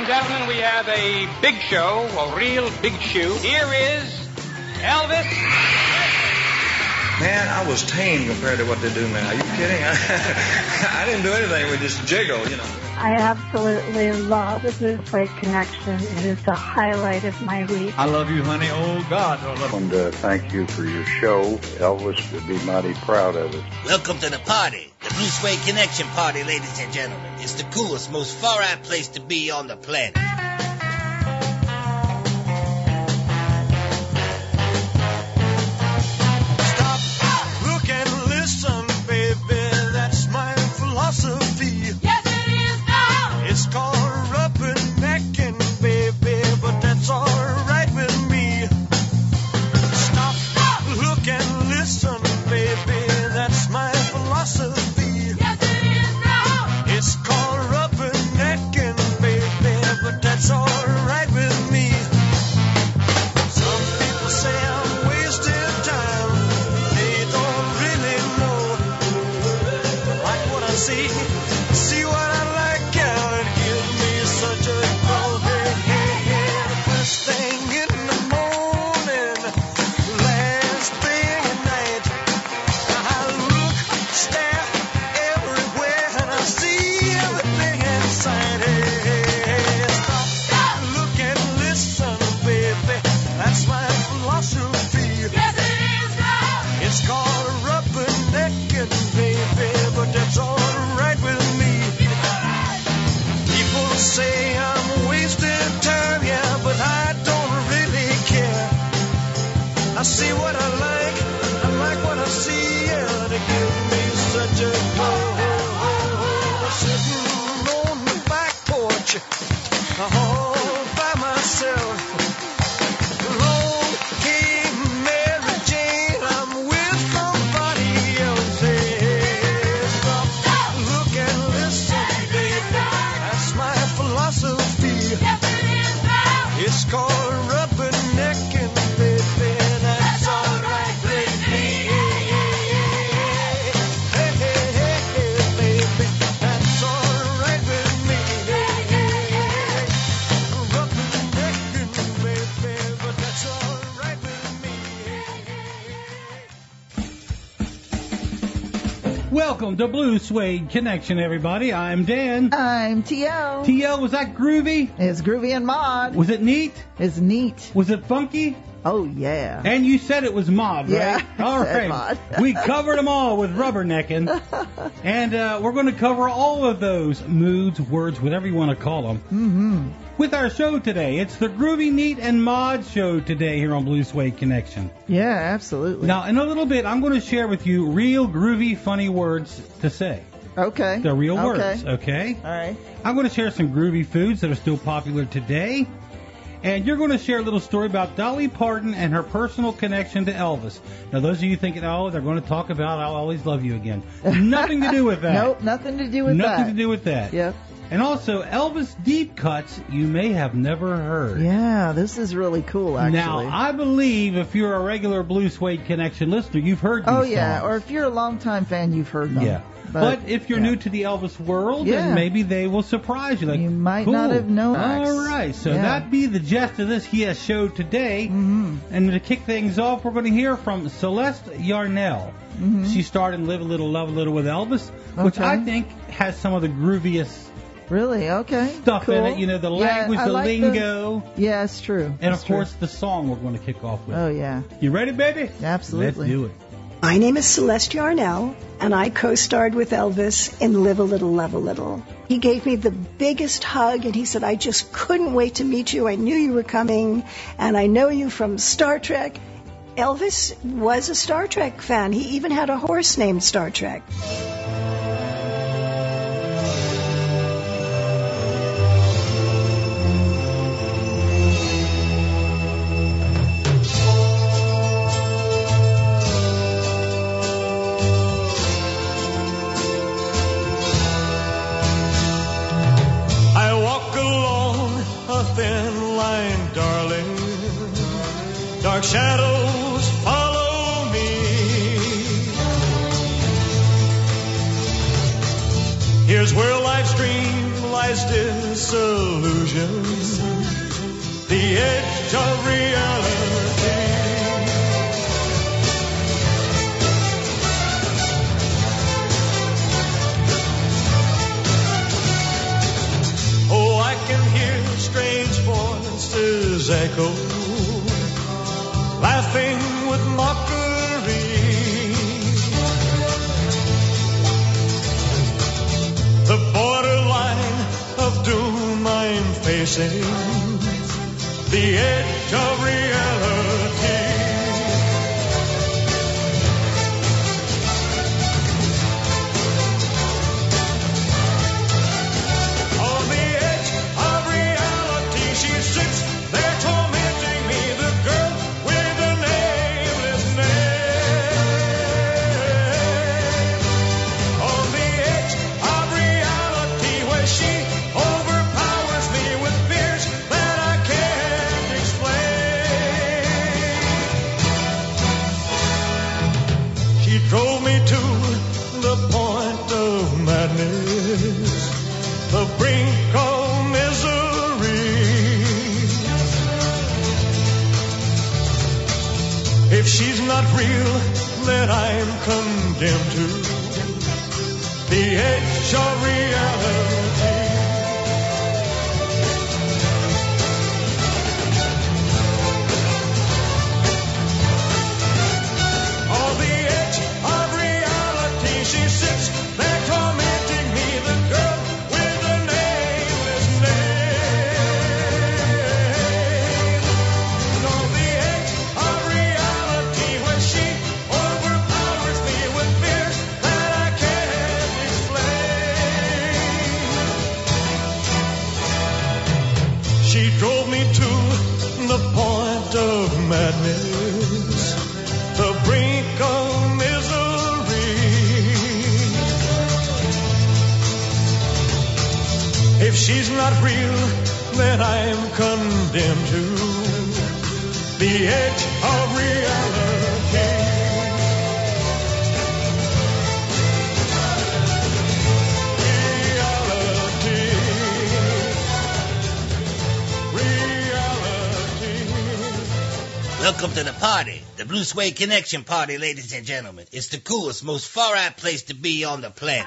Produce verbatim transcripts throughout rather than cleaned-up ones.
and gentlemen, we have a big show, a real big shoe. Here is Elvis. Man, I was tame compared to what they do now. Are you kidding? I, I didn't do anything. We just jiggle, you know. I absolutely love the Blue Suede Connection. It is the highlight of my week. I love you, honey. Oh, God. I love I want to thank you for your show. Elvis would be mighty proud of it. Welcome to the party. The Blue Suede Connection party, ladies and gentlemen. It's the coolest, most far-out place to be on the planet. It's called rubbernecking, baby, but that's all right with me. Stop, Stop. Look and listen, baby, that's my philosophy. Yes, it is now. It's called rubbernecking, baby, but that's all right with me. Some people say I'm wasting time. They don't really know. Like what I see, see what I like. Such a glow, hey, hey, hey. The first thing in the morning, last thing at night. I look, stare everywhere, and I see everything inside. Hey, hey, hey. Stop, Stop. Look and listen, baby. That's my philosophy. Yes, it is now. It's called rubbernecking, baby, but that's all right with me. People say I'm wasting time, yeah, but I don't really care. I see what I like, I like what I see, yeah, they give me such a glow. Sitting on the back porch, all by myself. Alone came Mary Jane, I'm with somebody else. Hey, stop, Stop. Look and listen, baby, that's my philosophy. Yes, it is now. It's called rubbernecking, baby. That's all right with me. Hey, hey, hey, hey, baby. That's all right with me. Rubbernecking, baby, but that's all right with me. Welcome to Blue Suede Connection, everybody. I'm Dan. I'm T L. T L, was that groovy? It's groovy and mod. Was it neat? It's neat. Was it funky? Oh, yeah. And you said it was mod, yeah, right? All right. Mod. We covered them all with rubbernecking. And uh, we're going to cover all of those moods, words, whatever you want to call them. Mm-hmm. With our show today. It's the Groovy, Neat, and Mod show today here on Blue Suede Connection. Yeah, absolutely. Now, in a little bit, I'm going to share with you real groovy, funny words to say. Okay. They're real okay. words, okay? All right. I'm going to share some groovy foods that are still popular today. And you're going to share a little story about Dolly Parton and her personal connection to Elvis. Now, those of you thinking, oh, they're going to talk about I'll Always Love You Again. Nothing to do with that. Nope, nothing to do with nothing that. Nothing to do with that. Yep. And also, Elvis deep cuts you may have never heard. Yeah, this is really cool, actually. Now, I believe if you're a regular Blue Suede Connection listener, you've heard these Oh, yeah, songs. or if you're a longtime fan, you've heard them. Yeah. But, but if you're yeah. new to the Elvis world, yeah. then maybe they will surprise you. Like, you might cool. not have known. All right, so yeah. that'd be the gist of this here show today. Mm-hmm. And to kick things off, we're going to hear from Celeste Yarnell. Mm-hmm. She starred in Live a Little, Love a Little with Elvis, okay. which I think has some of the grooviest Really? Okay. stuff cool. in it. You know, the language, yeah, the like lingo. The... Yeah, it's true. And, it's of course, true. the song we're going to kick off with. Oh, yeah. You ready, baby? Absolutely. Let's do it. My name is Celeste Yarnell, and I co-starred with Elvis in Live a Little, Love a Little. He gave me the biggest hug, and he said, I just couldn't wait to meet you. I knew you were coming, and I know you from Star Trek. Elvis was a Star Trek fan. He even had a horse named Star Trek. Dark shadows follow me. Here's where life's dream lies disillusion, the edge of reality. Oh, I can hear strange voices echo, laughing with mockery. The borderline of doom I'm facing, the edge of reality. On the edge of reality, she sits there tormenting me, the girl with a nameless name. On the edge of reality, where she overpowers me with fears that I can't explain. She drove me to the point of madness, the brink of misery. If she's not real, then I'm condemned to the edge of reality. On the edge of reality, she sits there tormenting me, the girl with a nameless name. On the edge of reality, where she overpowers me with fears that I can't explain. She drove me to the point of madness, the brink of misery. If she's not real, then I'm condemned to the edge of reality. Welcome to the party, the Blue Suede Connection party, ladies and gentlemen. It's the coolest, most far-out place to be on the planet.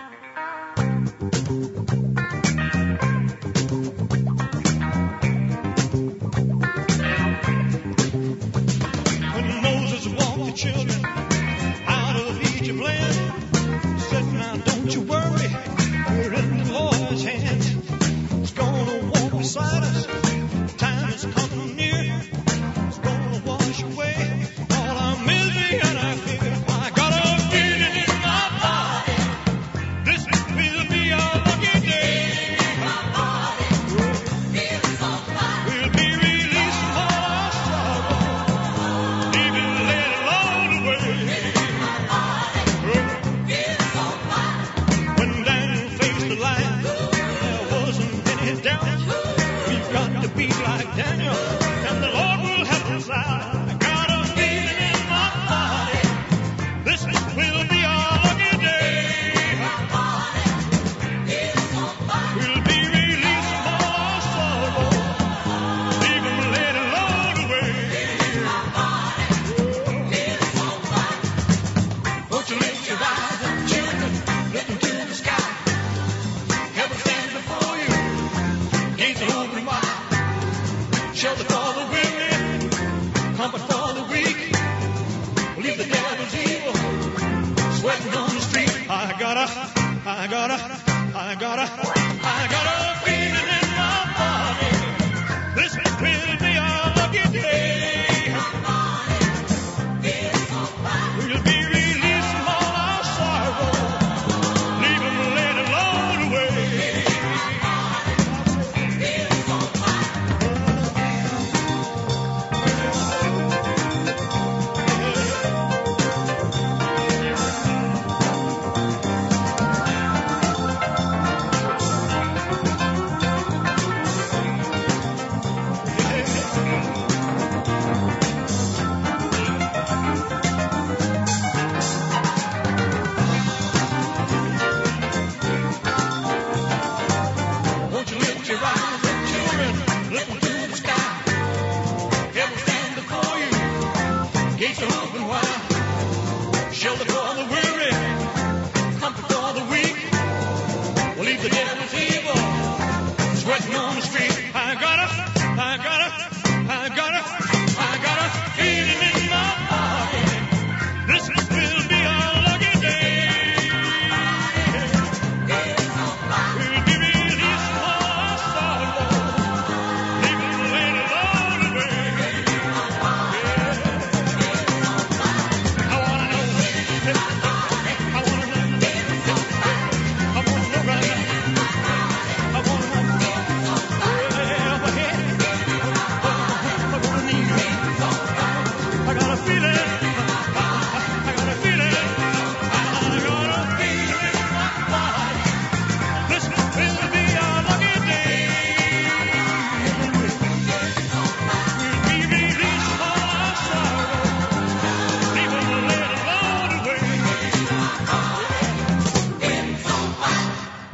When Moses walked the children out of Egypt land, said, now don't you worry, we're in the Lord's hands. He's gonna walk beside us, time is coming near. He's gonna wash away all our misery and our fear. I got a feeling in my body, this will be our lucky day. We'll be released from all our sorrow, even let alone away. When Daniel faced the lion, there wasn't any doubt. We've got to be like Daniel, and the Lord will help us out. I got a feeling in my body, this will be our lucky day. We'll be released from all our sorrow, even let alone away. Won't you lift your eyes up, children, look into the sky. Heaven stands before you, gates are open wide. Shelter for the weary, comfort for the weak. Leave the devil's evil, sweating on the street. I gotta, I gotta, I gotta, I got a feeling in my body, this will be our lucky day. We'll be released from all our sorrow, leave them laid alone away.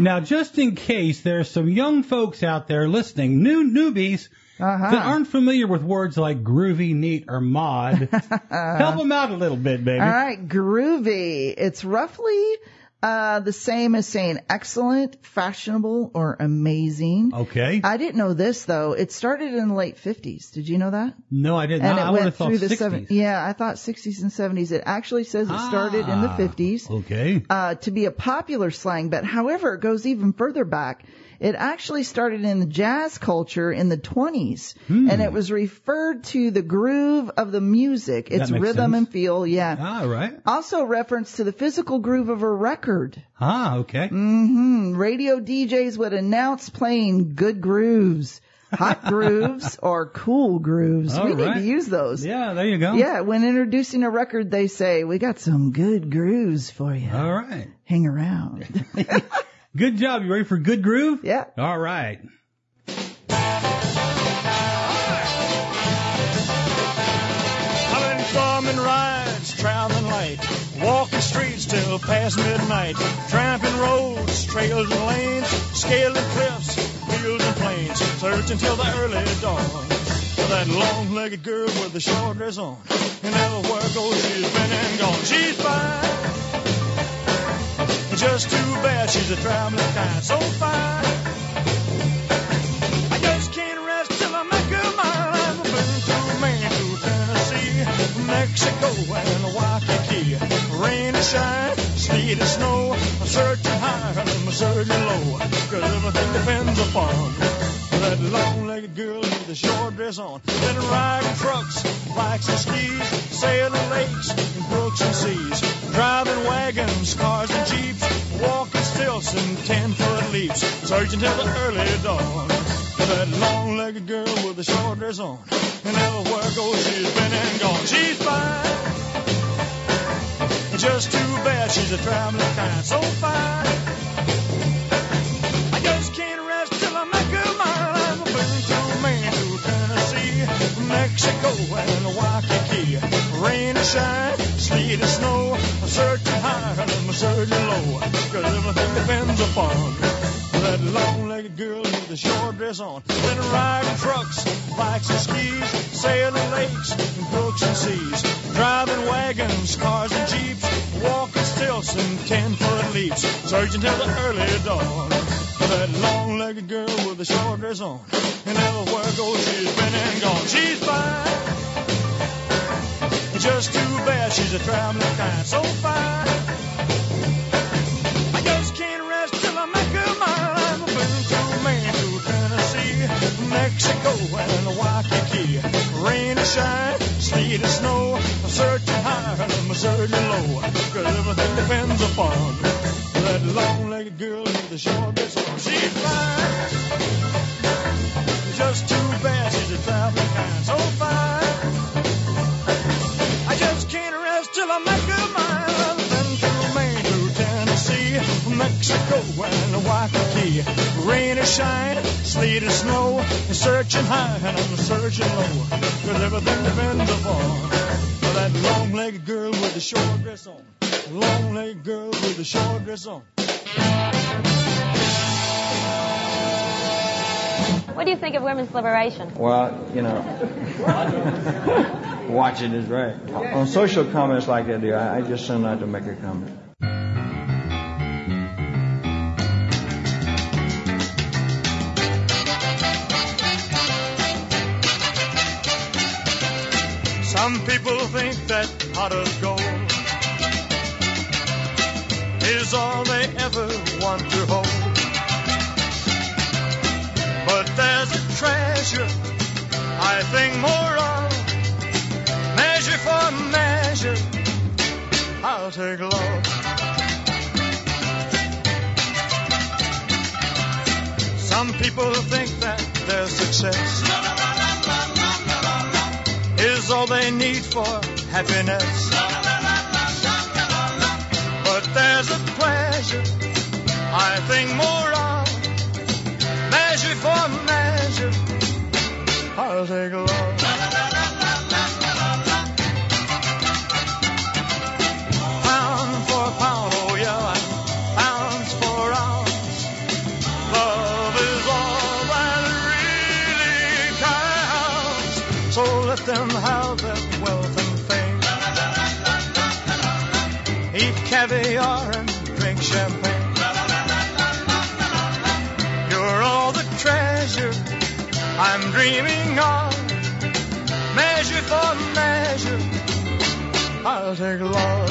Now, just in case there's some young folks out there listening, new newbies Uh-huh. that aren't familiar with words like groovy, neat, or mod, help them out a little bit, baby. All right, groovy. It's roughly uh, the same as saying excellent, fashionable, or amazing. Okay. I didn't know this, though. It started in the late fifties. Did you know that? No, I didn't. And I it would went have thought through the sixties. seven, yeah, I thought sixties and seventies. It actually says it started in the Ah, fifties Okay. uh, to be a popular slang, but however, it goes even further back. It actually started in the jazz culture in the twenties, Hmm. and it was referred to the groove of the music, its makes rhythm sense. and feel, yeah. Ah, right. Also reference to the physical groove of a record. Ah, okay. hmm Radio D Js would announce playing good grooves, hot grooves, or cool grooves. All we need right. to use those. Yeah, there you go. Yeah, when introducing a record, they say, we got some good grooves for you. All right. Hang around. Good job. You ready for good groove? Yeah. All right. I've been farming rides, traveling light, walking streets till past midnight, tramping roads, trails and lanes, scaling cliffs, fields and plains, searching till the early dawn for that long-legged girl with the short dress on. And everywhere goes, she's been and gone. She's fine. Just too bad she's a traveling kind, so fine. I just can't rest till I make her mine. I've been through Maine, through Tennessee, Mexico, and Waikiki. Rain and shine, sleet and snow. I'm searching high and I'm searching low, 'cause everything depends upon that long-legged girl with the short dress on. Been riding trucks, bikes and skis, sailing lakes and brooks and seas, driving wagons, cars and jeeps, walking stilts and ten-foot leaps, searching till the early dawn for that long-legged girl with the short dress on. And everywhere goes, she's been and gone. She's fine. Just too bad she's a traveling kind, so fine. I just can't rest till I make her mine. I've been through Maine, through Tennessee, Mexico, and Waikiki. Rain and shine, sleet and snow. I'm searching high and I'm searching low, 'cause everything depends upon that long-legged girl with the short dress on. Been riding trucks, bikes and skis, sailing lakes and brooks and seas, driving wagons, cars and jeeps, walking stilts and ten-foot leaps, searching till the early dawn for that long-legged girl with the short dress on. And everywhere goes, she's been and gone. She's fine. Just too bad she's a traveling kind, so fine. I just can't rest till I make her mine. I've been through Maine, through Tennessee, Mexico, and Waikiki. Rain and shine, sleet and snow. I'm searching high and I'm searching low, 'cause everything depends upon that long-legged girl with the short dress on. She's fine. Just too bad she's a traveling kind, so fine. I just can't rest till I make her mine. I've been through Maine, through Tennessee, Mexico, and Waikiki. Rain or shine, sleet or snow, I'm searching high and I'm searching low, 'cause everything depends upon that long-legged girl with the short dress on. Long-legged girl with the short dress on. What do you think of women's liberation? Well, you know, watching is right. On social comments like that, dear, I, I just send out to make a comment. Some people think that pot of gold is all they ever want to hold. But there's a treasure I think more of. Measure for measure, I'll take love. Some people think that their success is all they need for happiness. But there's a pleasure I think more of. Measure for measure, I'll take love. Pound for pound, oh yeah, pounds for ounce. have that wealth and fame. Eat caviar and drink champagne. You're all the treasure I'm dreaming of. Measure for measure, I'll take love.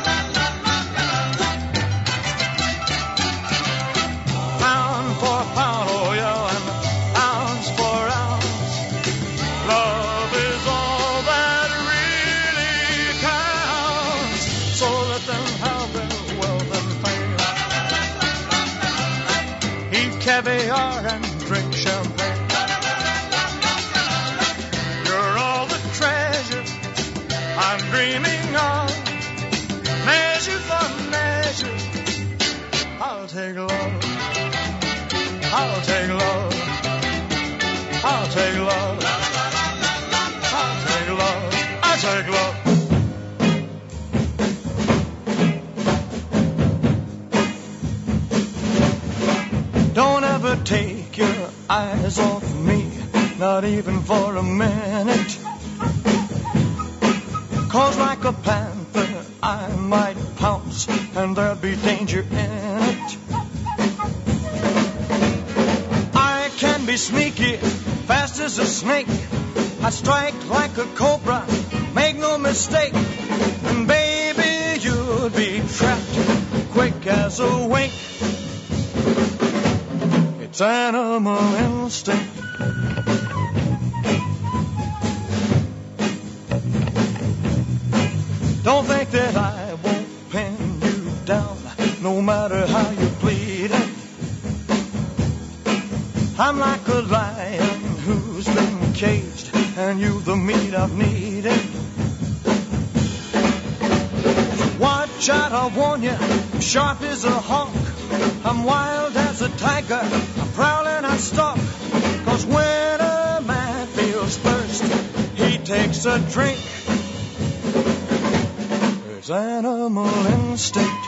Pound for pound, oh yeah, and ounce for ounce. Love is all that really counts. So let them have their wealth and fame. Eat caviar and drink champagne. I'm dreaming of. Measure for measure, I'll take love. I'll take love. I'll take love. I'll take love. I'll take love. Don't ever take your eyes off me, not even for a minute. Cause like a panther I might pounce, and there'd be danger in it. I can be sneaky, fast as a snake. I strike like a cobra, make no mistake. And baby, you'd be trapped quick as a wink. It's animal instinct. Don't think that I won't pin you down, no matter how you bleed. I'm like a lion who's been caged, and you the meat I've needed. Watch out, I warn you, I'm sharp as a hawk. I'm wild as a tiger, I prowl and I stalk. Cause when a man feels thirst, he takes a drink. It's animal instinct.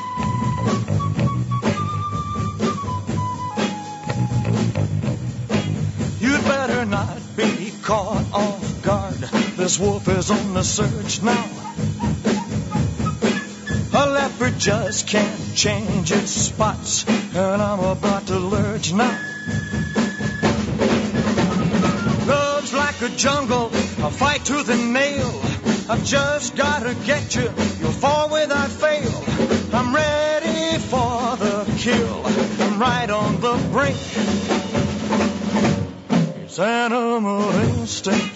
You'd better not be caught off guard. This wolf is on the search now. A leopard just can't change its spots, and I'm about to lurch now. Love's like a jungle, a fight tooth and nail. I've just gotta get you, you'll fall without fail. I'm ready for the kill, I'm right on the brink. It's animal instinct.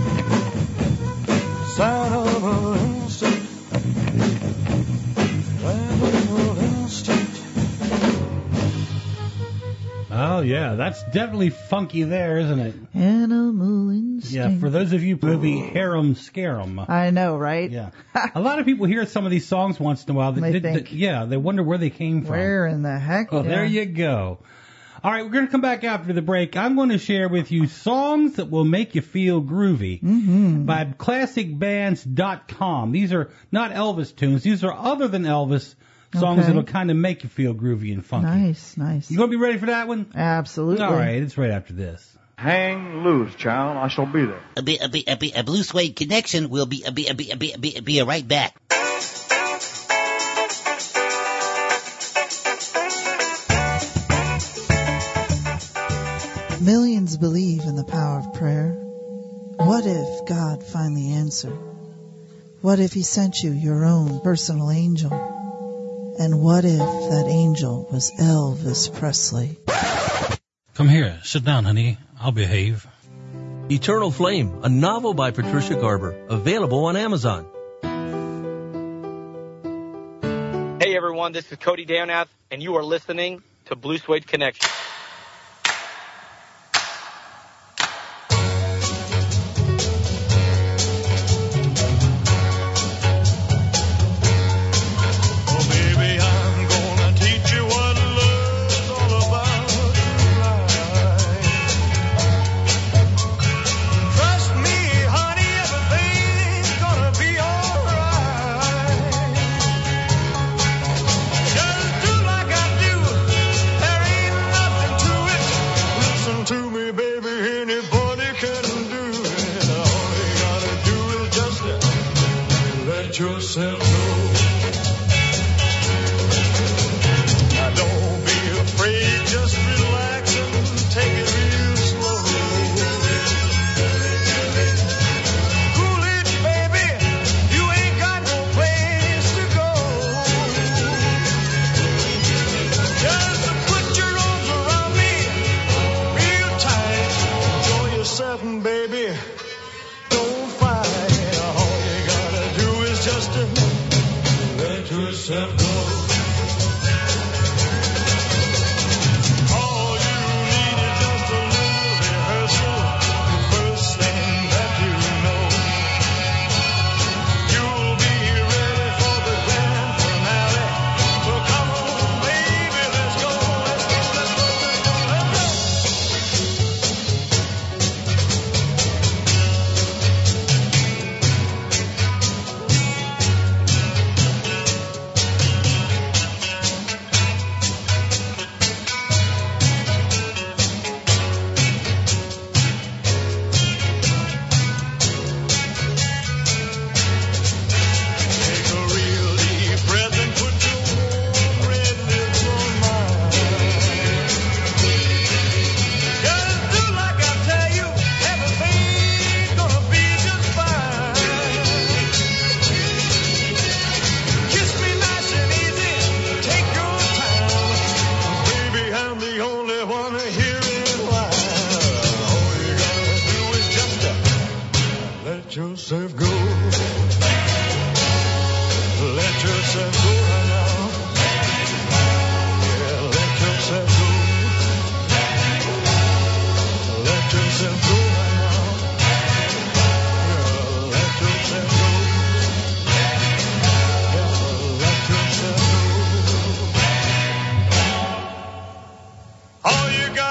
It's animal instinct. Animal instinct. Oh, yeah, that's definitely funky there, isn't it? Animal instinct. Yeah, for those of you who movie Harem Scarum. I know, right? Yeah. A lot of people hear some of these songs once in a while. That They did, think, that- yeah, they wonder where they came from. Where in the heck? Oh, Yeah. there you go. All right, we're going to come back after the break. I'm going to share with you songs that will make you feel groovy Mm-hmm. by classic bands dot com. These are not Elvis tunes. These are other than Elvis songs Okay. that'll kind of make you feel groovy and funky. Nice, nice. You going to be ready for that one? Absolutely. All right, it's right after this. Hang loose, child. I shall be there. A, be, a, be, a, be, a Blue Suede Connection will be a, be, a, be, a, be, a, be, be right back. Millions believe in the power of prayer. What if God finally answered? What if he sent you your own personal angel? And what if that angel was Elvis Presley? Come here. Sit down, honey. I'll behave. Eternal Flame, a novel by Patricia Garber, available on Amazon. Hey everyone, this is Cody Downath, and you are listening to Blue Suede Connection. Just do like I do. There ain't nothing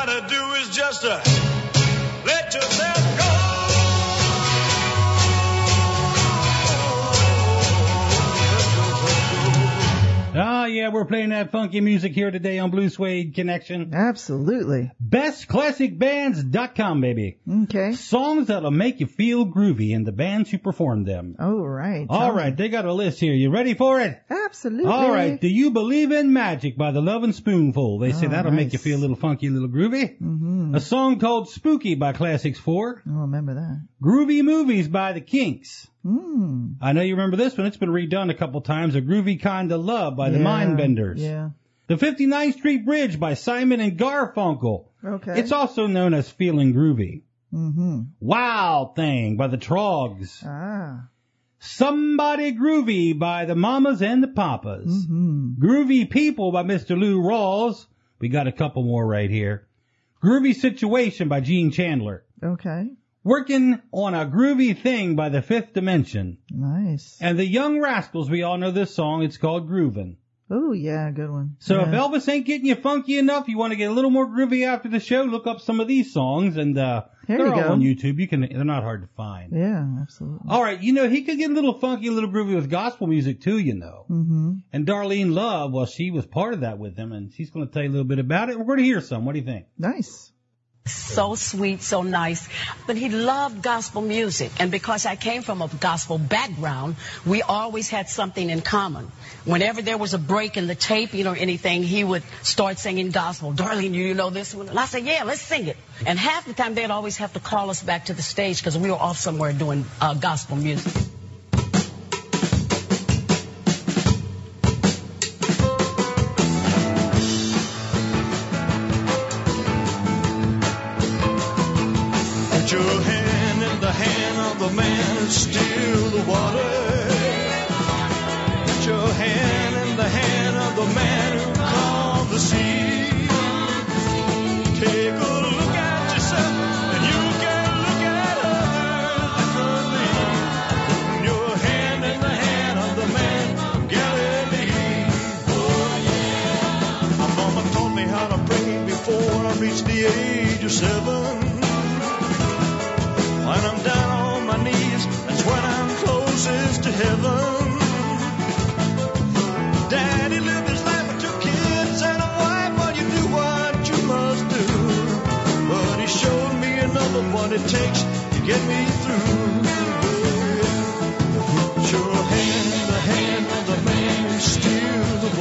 gotta do is just uh, let yourself go. Ah, yeah, we're playing that funky music here today on Blue Suede Connection. Absolutely. best classic bands dot com, baby. Okay. Songs that'll make you feel groovy and the bands who perform them. Oh, right. All right, they got a list here. You ready for it? Absolutely. All right. Do you believe in magic by the Lovin' Spoonful? They say Oh, that'll nice. make you feel a little funky, a little groovy. Mm-hmm. A song called Spooky by Classics four. I remember that. Groovy Movies by the Kinks. Mm. I know you remember this one. It's been redone a couple times. A Groovy Kinda Love by the Yeah, Mindbenders. Yeah. The fifty-ninth Street Bridge by Simon and Garfunkel. Okay. It's also known as Feeling Groovy. Mm-hmm. Wild Thing by the Trogs. Ah. Somebody Groovy by the Mamas and the Papas. Mm-hmm. Groovy People by Mister Lou Rawls. We got a couple more right here. Groovy Situation by Gene Chandler. Okay. Working on a Groovy Thing by the Fifth Dimension. Nice. And the Young Rascals, we all know this song. It's called Groovin'. Oh, yeah, good one. So yeah. if Elvis ain't getting you funky enough, you want to get a little more groovy after the show, look up some of these songs, and uh, Here they're you all go. on YouTube. You can, they're not hard to find. Yeah, absolutely. All right, you know, he could get a little funky, a little groovy with gospel music too, you know. Mm-hmm. And Darlene Love, well, she was part of that with him, and she's going to tell you a little bit about it. We're going to hear some. What do you think? Nice. So sweet, so nice. But he loved gospel music. And because I came from a gospel background, we always had something in common. Whenever there was a break in the tape, you know, anything, he would start singing gospel. Darlene, you know this one? And I said, yeah, let's sing it. And half the time they'd always have to call us back to the stage because we were off somewhere doing uh, gospel music. Put your hand in the hand of the man who still the water. Put your hand in the hand of the man who calmed the sea. Take a look at yourself and you can look at others differently. Put your hand in the hand of the man from Galilee. Oh yeah. My mama taught me how to pray before I reached the age of seven. When I'm down on my knees, that's when I'm closest to heaven. Daddy lived his life with two kids and a wife. Well, you do what you must do. But he showed me another what it takes to get me through. Put your hand in the hand of the man who steals the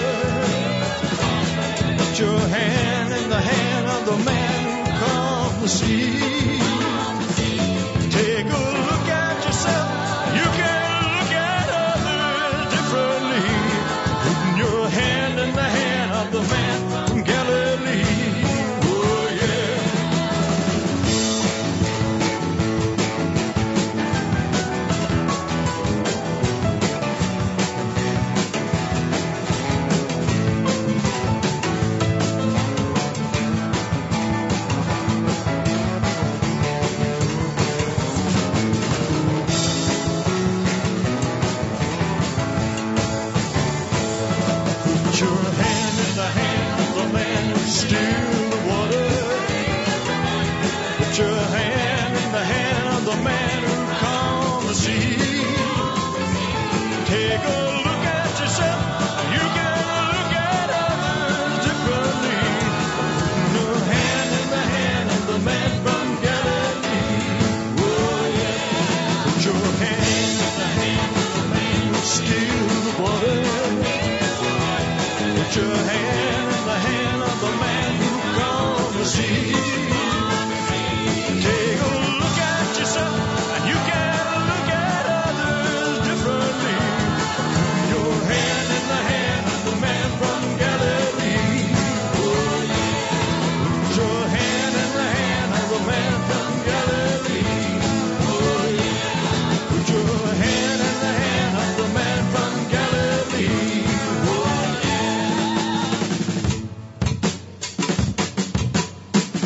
water. Put your hand in the hand of the man who calmed the sea. Take a look at yourself. You can look at others differently. Putting your hand in the hand of the man from Galilee. Oh, yeah. Put your hand in the hand of the man who steals the water. Put your hand in the hand of the man who calmed the sea. Take a look at yourself. You can look at others differently. Put your hand in the hand of the man from Galilee. Oh yeah. Put your hand in the hand of the man who steals the water. Put your hand in the hand of the man who calmed the sea. Take a look at yourself, and you can look at others differently. Put your hand in the hand of the man from Galilee. Oh, yeah. Put your hand in the hand of the man from Galilee. Oh, yeah. Put your hand in the hand of the man from Galilee. Oh, yeah.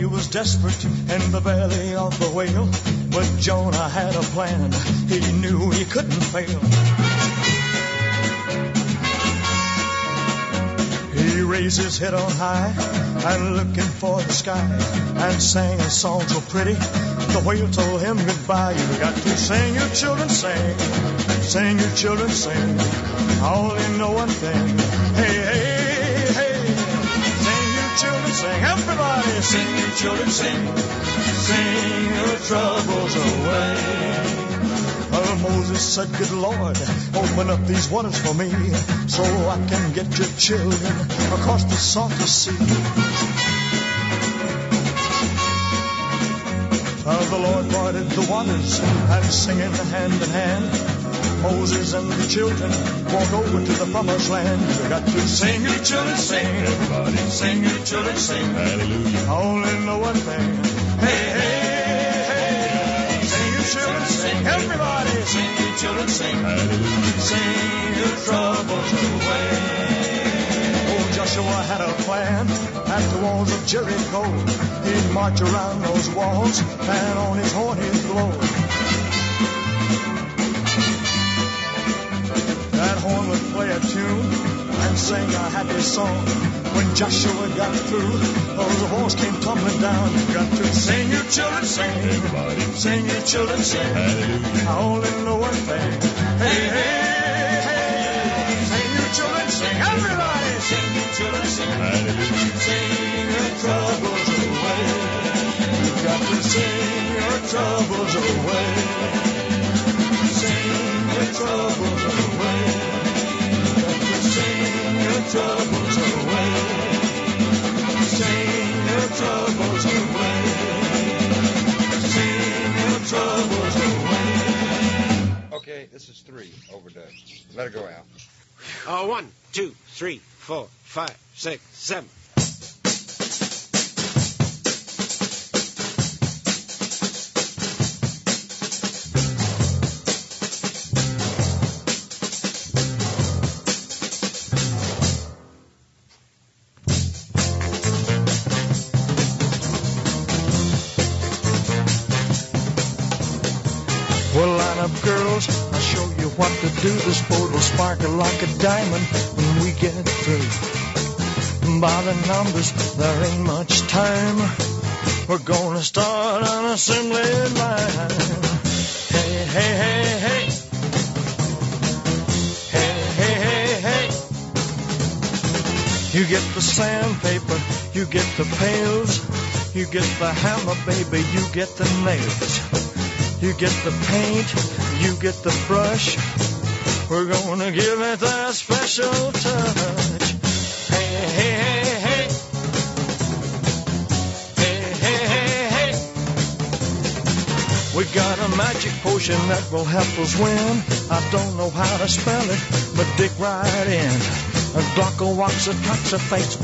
was desperate in the belly of the whale, but Jonah had a plan. He knew he couldn't fail. He raised his head on high and looking for the sky and sang a song so pretty. The whale told him goodbye. You got to sing, you children, sing. Sing, you children, sing. I only know one thing. Hey, hey, hey. Sing, you children, sing. Everybody, sing, you children, sing. Sing your troubles away. Well, Moses said, good Lord, open up these waters for me so I can get your children across the salty sea. Well, the Lord parted the waters and singing hand in hand, Moses and the children walked over to the promised land. You got to sing, you children, sing. Everybody, sing, you children, sing. Hallelujah. I only know one thing. Hey, hey, hey. Sing, you children, sing. Everybody, sing, you children, sing. Hallelujah. Sing your troubles away. Oh, Joshua had a plan at the walls of Jericho. He'd march around those walls and on his horn he'd blow. That horn would play a tune and sing a happy song. When Joshua got through, those walls came tumbling down. You got to sing, you children, sing. Everybody, sing, you children, sing. Hallelujah. I only know one thing. Hey, hey, hey. Sing, you children, sing. Everybody, sing, you children, sing. Hallelujah. Sing your troubles away. You got to sing your troubles away. Sing your troubles away. Sing your troubles away. Sing your troubles away. Sing your troubles away. Okay, this is three overdone. Let it go out. Uh, one, two, three, four, five, six, seven. Girls, I'll show you what to do. This boat will sparkle like a diamond when we get through. By the numbers, there ain't much time. We're gonna start an assembly line. Hey, hey, hey, hey. Hey, hey, hey, hey. You get the sandpaper, you get the pails, you get the hammer, baby, you get the nails. You get the paint, you get the brush. We're gonna give it that special touch. Hey, hey, hey, hey. Hey, hey, hey, hey. We got a magic potion that will help us win. I don't know how to spell it, but dig right in. A Glockowaxatoxafates.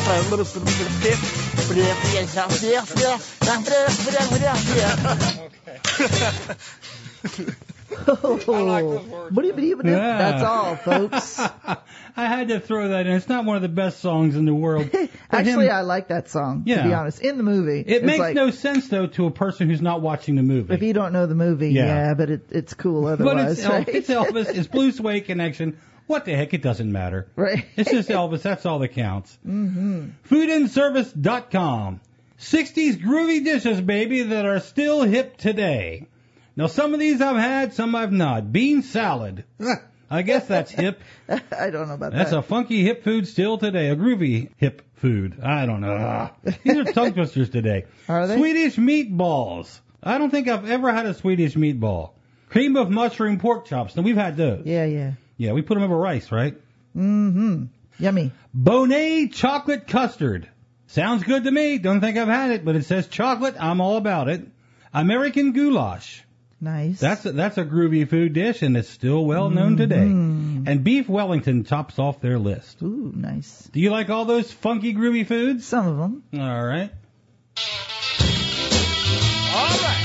Oh, Yeah. That's all, folks. I had to throw that in. It's not one of the best songs in the world. But Actually, him- I like that song, Yeah. to be honest. In the movie. it it's makes like, no sense, though, to a person who's not watching the movie. If you don't know the movie, Yeah. yeah, but it, it's cool But otherwise, it's, right? Elvis, it's Elvis. It's Blue Suede Connection. What the heck? It doesn't matter. Right. It's just Elvis. That's all that counts. Mm-hmm. food and service dot com. sixties groovy dishes, baby, that are still hip today. Now, some of these I've had, some I've not. Bean salad. I guess that's hip. I don't know about That's that. a funky hip food still today. A groovy hip food. I don't know. Ah. These are tongue twisters today. Are they? Swedish meatballs. I don't think I've ever had a Swedish meatball. Cream of mushroom pork chops. Now, we've had those. Yeah, yeah. Yeah, we put them over rice, right? Mm-hmm. Yummy. Bonet chocolate custard. Sounds good to me. Don't think I've had it, but it says chocolate. I'm all about it. American goulash. Nice. That's a, that's a groovy food dish, and it's still well known today. And beef Wellington tops off their list. Ooh, nice. Do you like all those funky groovy foods? Some of them. All right. All right.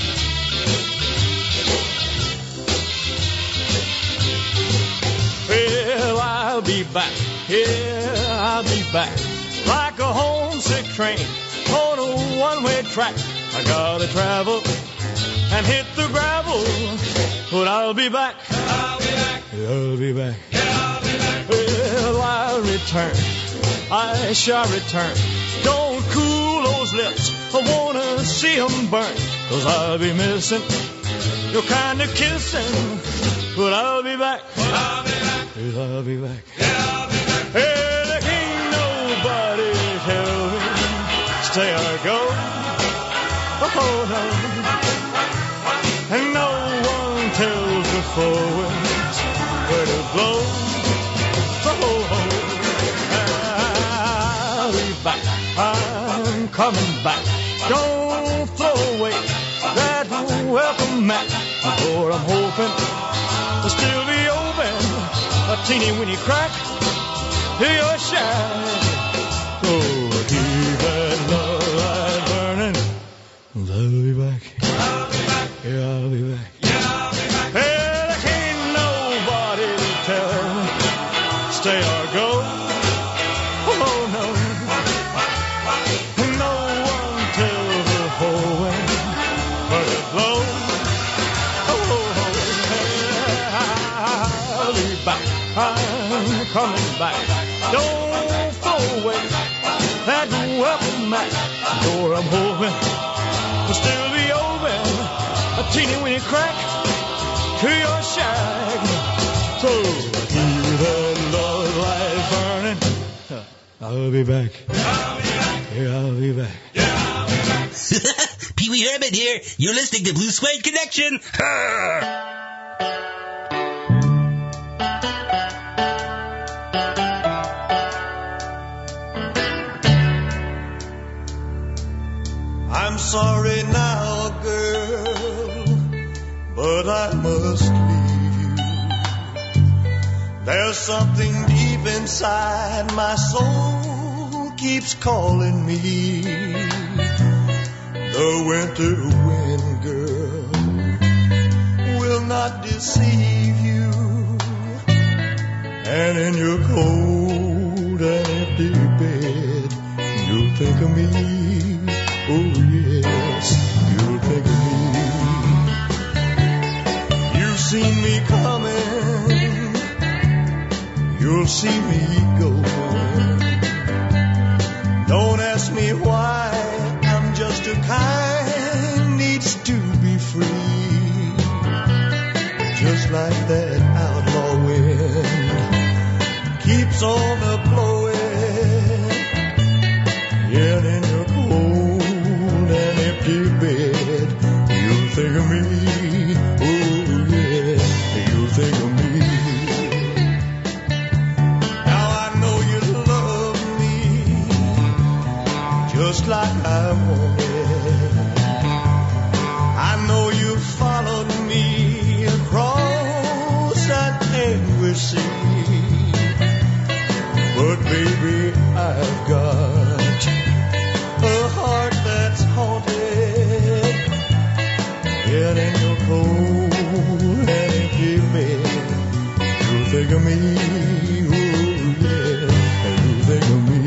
Well, I'll be back. Yeah, I'll be back. Like a homesick train on a one-way track. I gotta travel and hit the gravel, but I'll be back. I'll be back. I'll be back. I'll be back. Well, I'll return. I shall return. Don't cool those lips. I wanna see 'em burn. 'Cause I'll be missing your kind of kissing, but I'll be back. I'll be back. I'll be back. I'll be back. Hey, there ain't nobody tell me stay or go. Oh no. And no one tells the forwards where to blow. Oh, I'll be back. I'm coming back. Don't throw away that welcome mat. The door I'm hoping will still be open. A teeny weeny crack to your shack. Oh, keep that love light burning. I'll be back. I'll be back. Yeah, I'll be back. Yeah, I'll be back. Well, there ain't nobody to tell me stay or go. Oh no. No one tells the whole way but to blow. Oh, I'll be back. I'm coming back. Don't throw away that welcome mat. The door I'm hoping will still be open. A teeny weeny crack to your shack. So keep that love light burning. I'll be back. I'll be back. Yeah, I'll be back. Yeah, I'll be back. Pee Wee Herman here. You're listening to Blue Suede Connection. I'm sorry now, girl, but I must leave you. There's something deep inside my soul keeps calling me. The winter wind, girl, will not deceive you. And in your cold and empty bed, you'll think of me. Oh yes, you'll think of me. You've seen me coming, you'll see me going. Don't ask me why, I'm just a kind needs to be free. Just like that outlaw wind keeps on a blowing. Yet in your cold and empty bed, you'll think of me. Oh yeah, you'll think of me. Now I know you love me just like I wanted. I know you followed me across that angry sea. But baby, I've got a heart that's haunted. Yet in your cold and empty bed, you'll think of me. Oh yeah, you'll think of me.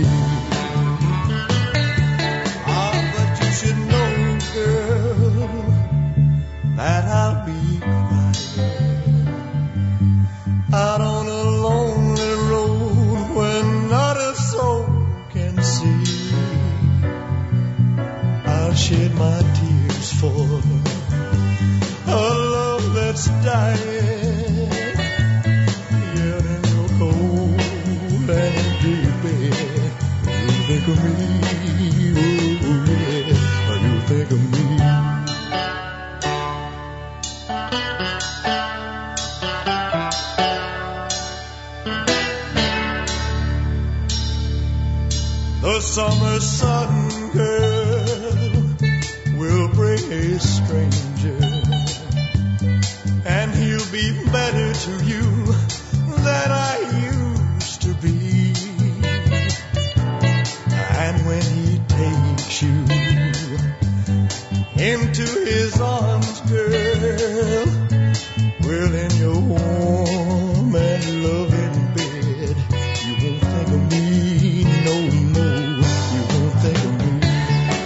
Ah, but you should know, girl, that I'll be crying out on a lonely road where not a soul can see. I'll shed my tears for a love that's dying. Yet in your cold and empty bed, you'll think of me. Oh yeah, you'll think of me. The summer sun, girl, will bring a stranger, and he'll be better to you than I used to be. And when he takes you into his arms, girl, well, in your warm and loving bed, you won't think of me, no, no, you won't think of me.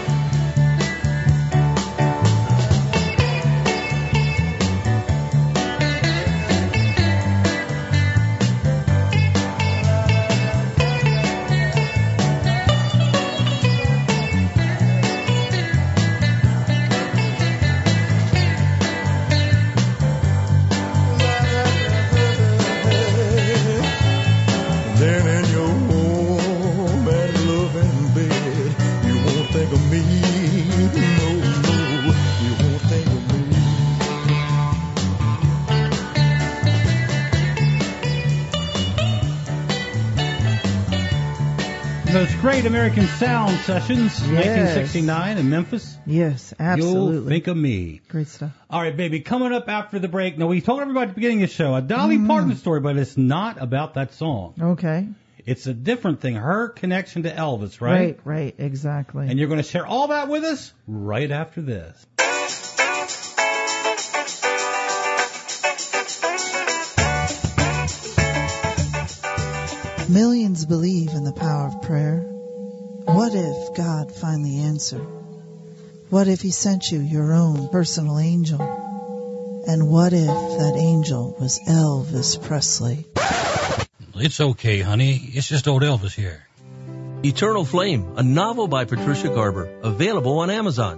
those great American Sound sessions, Yes. nineteen sixty-nine in Memphis. Yes, absolutely. You'll think of me. Great stuff. All right, baby, coming up after the break. Now, we told everybody at the beginning of the show a Dolly Mm. Parton story, but it's not about that song. Okay. It's a different thing, her connection to Elvis, right? Right, right, exactly. And you're going to share all that with us right after this. Millions believe in the power of prayer. What if God finally answered? What if he sent you your own personal angel? And what if that angel was Elvis Presley? It's okay, honey. It's just old Elvis here. Eternal Flame, a novel by Patricia Garber, available on Amazon.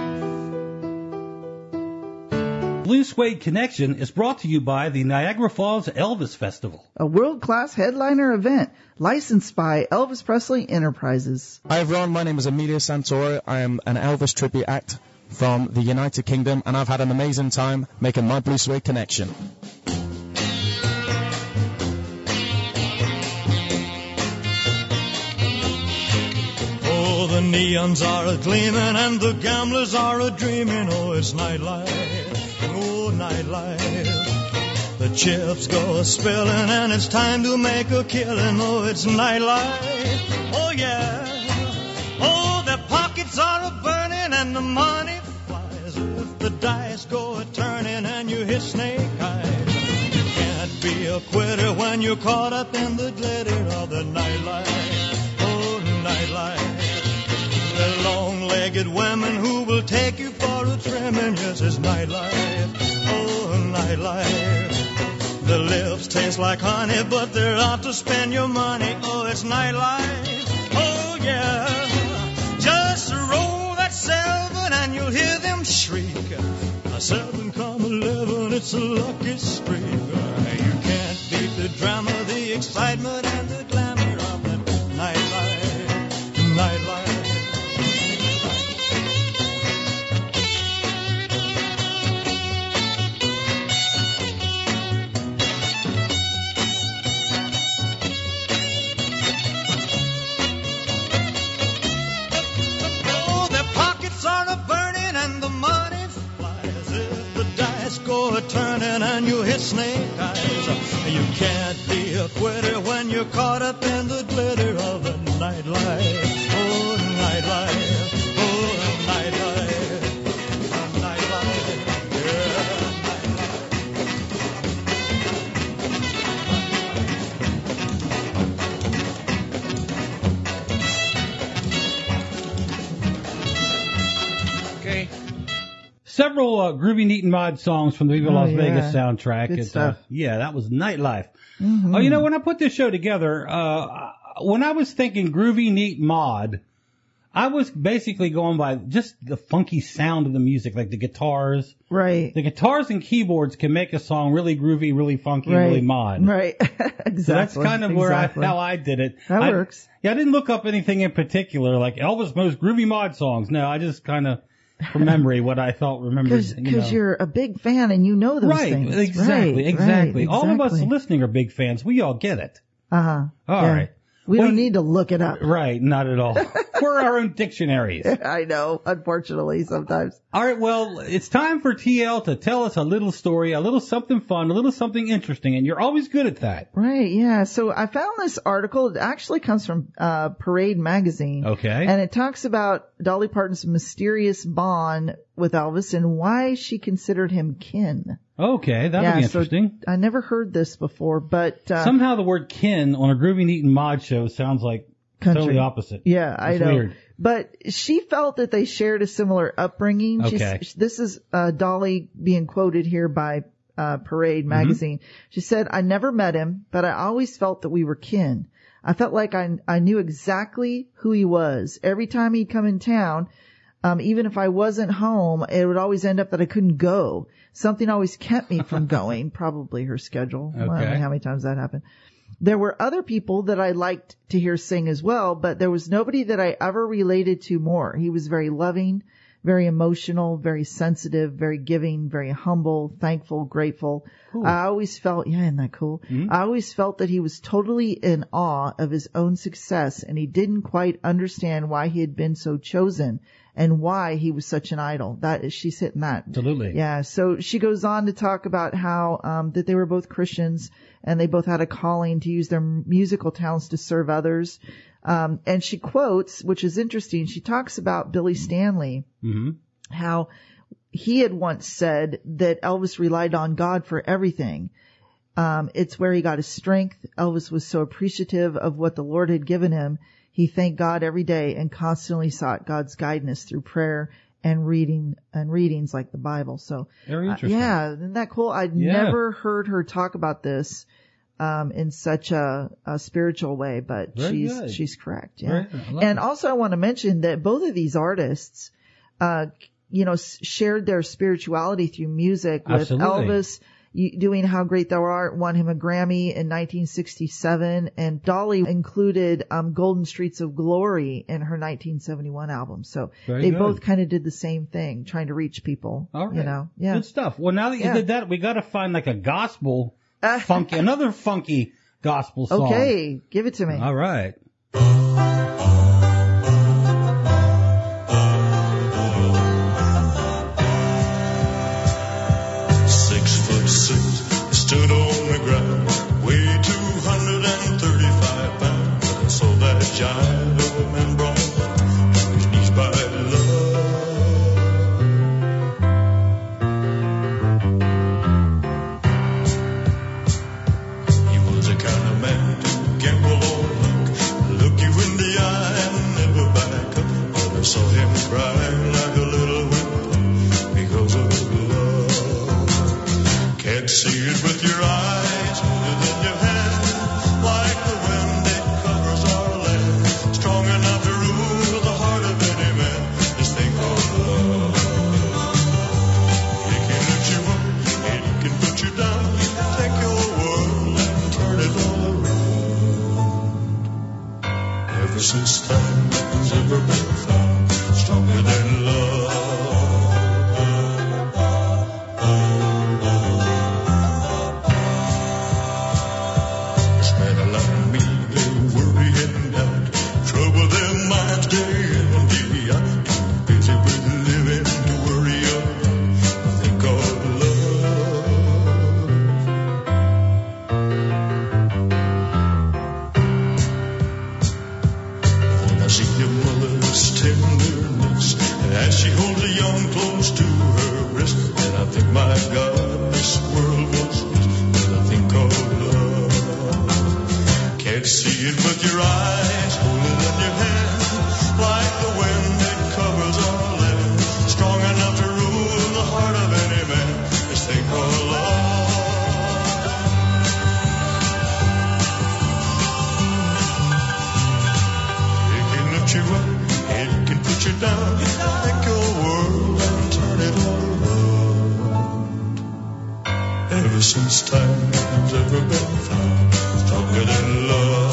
Blue Suede Connection is brought to you by the Niagara Falls Elvis Festival. A world-class headliner event licensed by Elvis Presley Enterprises. Hi everyone, my name is Emilio Santoro. I am an Elvis tribute act from the United Kingdom, and I've had an amazing time making my Blue Suede Connection. Oh, the neons are a-gleaming and the gamblers are a-dreaming. Oh, it's nightlife, oh, nightlife. The chips go a-spilling and it's time to make a killing. Oh, it's nightlife, oh, yeah. Oh, their pockets are a-burning and the money flies. If the dice go a-turning and you hit snake eyes, you can't be a quitter when you're caught up in the glitter of the nightlife, oh, nightlife. The long-legged women who will take you for a trimming. Yes, it's nightlife, oh, nightlife. The lips taste like honey, but they're out to spend your money. Oh, it's nightlife, oh, yeah. Just roll that seven and you'll hear them shriek. A seven come eleven, it's a lucky streak. You can't beat the drama, the excitement, and the glamour of the nightlife, nightlife. Go a-turning and you hit snake eyes. You can't be a quitter when you're caught up in the glitter of the nightlife. Oh, nightlife. Oh, nightlife. Oh, nightlife. Yeah, okay. Several uh, Groovy Neat and Mod songs from the Viva Oh, Las yeah. Vegas soundtrack. Good It, stuff. Uh, yeah, that was Nightlife. Mm-hmm. Oh, you know, when I put this show together, uh, when I was thinking Groovy Neat Mod, I was basically going by just the funky sound of the music, like the guitars. Right. The guitars and keyboards can make a song really groovy, really funky, Right. really mod. Right. Exactly. So that's kind of where I, Exactly. how I did it. That I, works. Yeah, I didn't look up anything in particular, like Elvis' most groovy mod songs. No, I just kind of, from memory, what I thought remembered. Because you know. you're a big fan and you know those Right, things. exactly, Right, exactly. right, All of us exactly. listening are big fans. We all get it. Uh-huh. All Yeah. right. We Well, don't need to look it up. Right, not at all. We're our own dictionaries. I know, unfortunately, sometimes. All right, well, it's time for T L to tell us a little story, a little something fun, a little something interesting, and you're always good at that. Right, yeah. So I found this article. It actually comes from uh, Parade magazine. Okay. And it talks about Dolly Parton's mysterious bond with Elvis and why she considered him kin. Okay, that yeah, would be interesting. So I never heard this before, but uh, Somehow the word kin on a Groovy Neat and Mod show sounds like Country. totally opposite. Yeah, I It's know. weird. But she felt that they shared a similar upbringing. Okay. She's, this is uh, Dolly being quoted here by uh, Parade magazine. Mm-hmm. She said, "I never met him, but I always felt that we were kin. I felt like I, I knew exactly who he was. Every time he'd come in town, um, even if I wasn't home, it would always end up that I couldn't go. Something always kept me from going, probably her schedule. Okay. I don't know how many times that happened. There were other people that I liked to hear sing as well, but there was nobody that I ever related to more. He was very loving, very emotional, very sensitive, very giving, very humble, thankful, grateful. Cool. I always felt, yeah, isn't that cool? Mm-hmm. I always felt that he was totally in awe of his own success, and he didn't quite understand why he had been so chosen and why he was such an idol. That she's hitting that. Absolutely. Yeah. So she goes on to talk about how um that they were both Christians and they both had a calling to use their musical talents to serve others. Um, and she quotes, which is interesting, she talks about Billy Stanley, mm-hmm. how he had once said that Elvis relied on God for everything. Um, it's where he got his strength. Elvis was so appreciative of what the Lord had given him. He thanked God every day and constantly sought God's guidance through prayer and reading and readings like the Bible. So, very uh, interesting. yeah, isn't that cool? I'd Yeah. never heard her talk about this. Um, in such a, a spiritual way, but Very she's, good. she's correct. Yeah. Very- I love And it. also I want to mention that both of these artists, uh, you know, s- shared their spirituality through music with Absolutely. Elvis you, doing How Great Thou Art, won him a Grammy in nineteen sixty-seven, and Dolly included, um, Golden Streets of Glory in her nineteen seventy-one album. So Very they good. both kind of did the same thing, trying to reach people. All right. You know, yeah. Good stuff. Well, now that you Yeah. did that, we got to find like a gospel, funky, another funky gospel song. Okay, give it to me. All right. Six foot six, stood on the ground, weighed two hundred thirty-five pounds. I saw that giant of a man brought to his knees by love. He was the kind of man to gamble on luck, look you in the eye and never back up. But I saw him crying like a little whimper because of love. Can't see it with your eyes, hold it in your hand, like the wind that covers our land. Strong enough to rule the heart of any man, this thing called love. It can lift you up, it can put you down, take your world and turn it all around. Ever since time has ever been found, stronger than love. As she holds a young close to her breast, and I think, my God, this world was with a thing called love. Can't see it with your eyes, hold it in your hand, like the wind that covers our land. Strong enough to rule the heart of any man, this thing called love. It can lift you up, it can put you down, take your world and turn it all around. Ever since time has ever been found, stronger than love.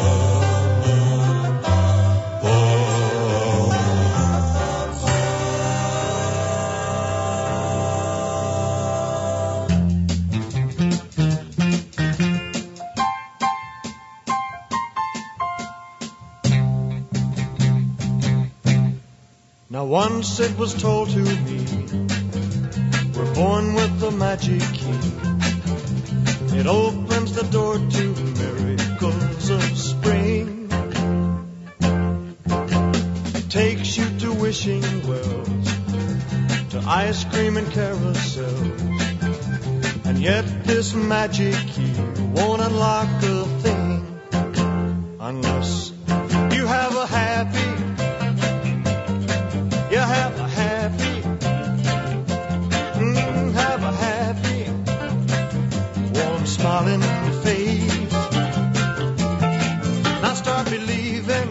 Now once it was told to me, we're born with the magic key. It opens the door to miracles of spring. It takes you to wishing wells, to ice cream and carousels. And yet this magic key won't unlock a thing unless you have a happy You have a happy, mm, have a happy, warm smile in your face. Now start believing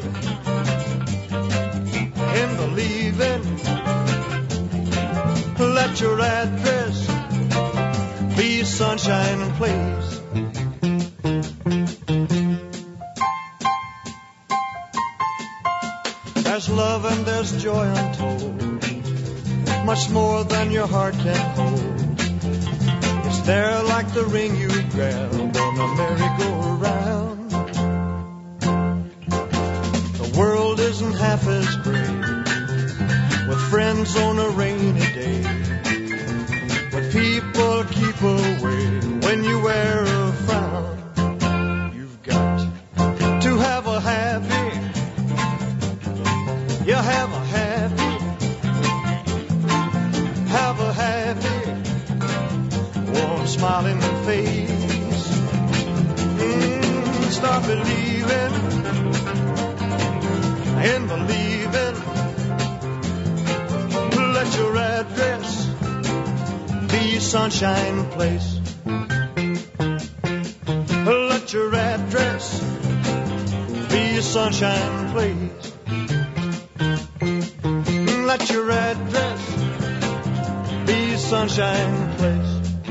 in believing. Let your address be a sunshine and place. There's love and there's joy untold much more than your heart can hold. It's there like the ring you grabbed on a merry-go-round. The world isn't half as great with friends on a rainy day, but people keep away when you wear a frown. You've got to have a happy, you have a happy, have a happy, warm smiling face. Mm, start believing and believing. Let your address be Sunshine Place. Let your address be Sunshine Place. Let your address be Sunshine Place.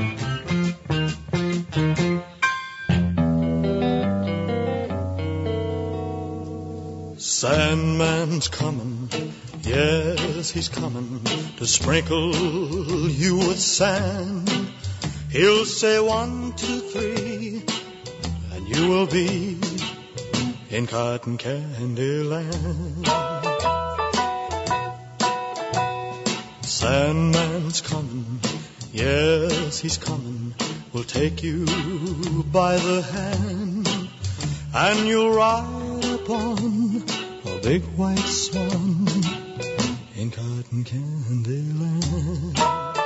Sandman's coming, yes, he's coming to sprinkle you with sand. He'll say one, two, three, and you will be in cotton candy land. Sandman's coming, yes, he's coming, will take you by the hand, and you'll ride upon a big white swan in cotton candy land.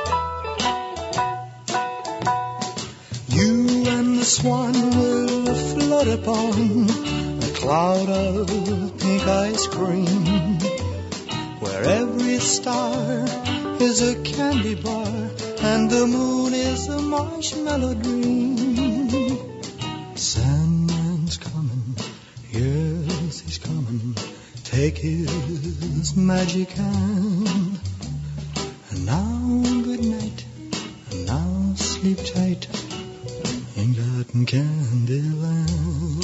You and the swan will float upon a cloud of pink ice cream, where every star is a candy bar and the moon is a marshmallow dream. Sandman's coming, yes, he's coming. Take his magic hand. And now good night, and now sleep tight in cotton candy land.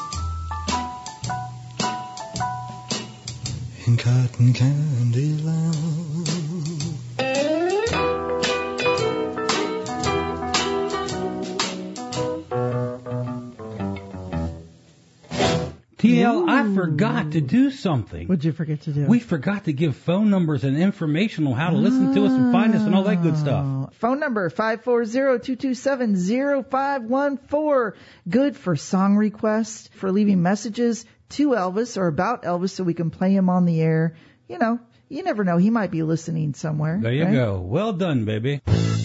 In cotton candy land. T L, I forgot to do something. What'd you forget to do? We forgot to give phone numbers and information on how to listen to us and find us and all that good stuff. Phone number five four zero, two two seven, zero five one four. Good for song requests, for leaving messages to Elvis or about Elvis so we can play him on the air. You know, you never know. He might be listening somewhere. There you right? go. Well done, baby.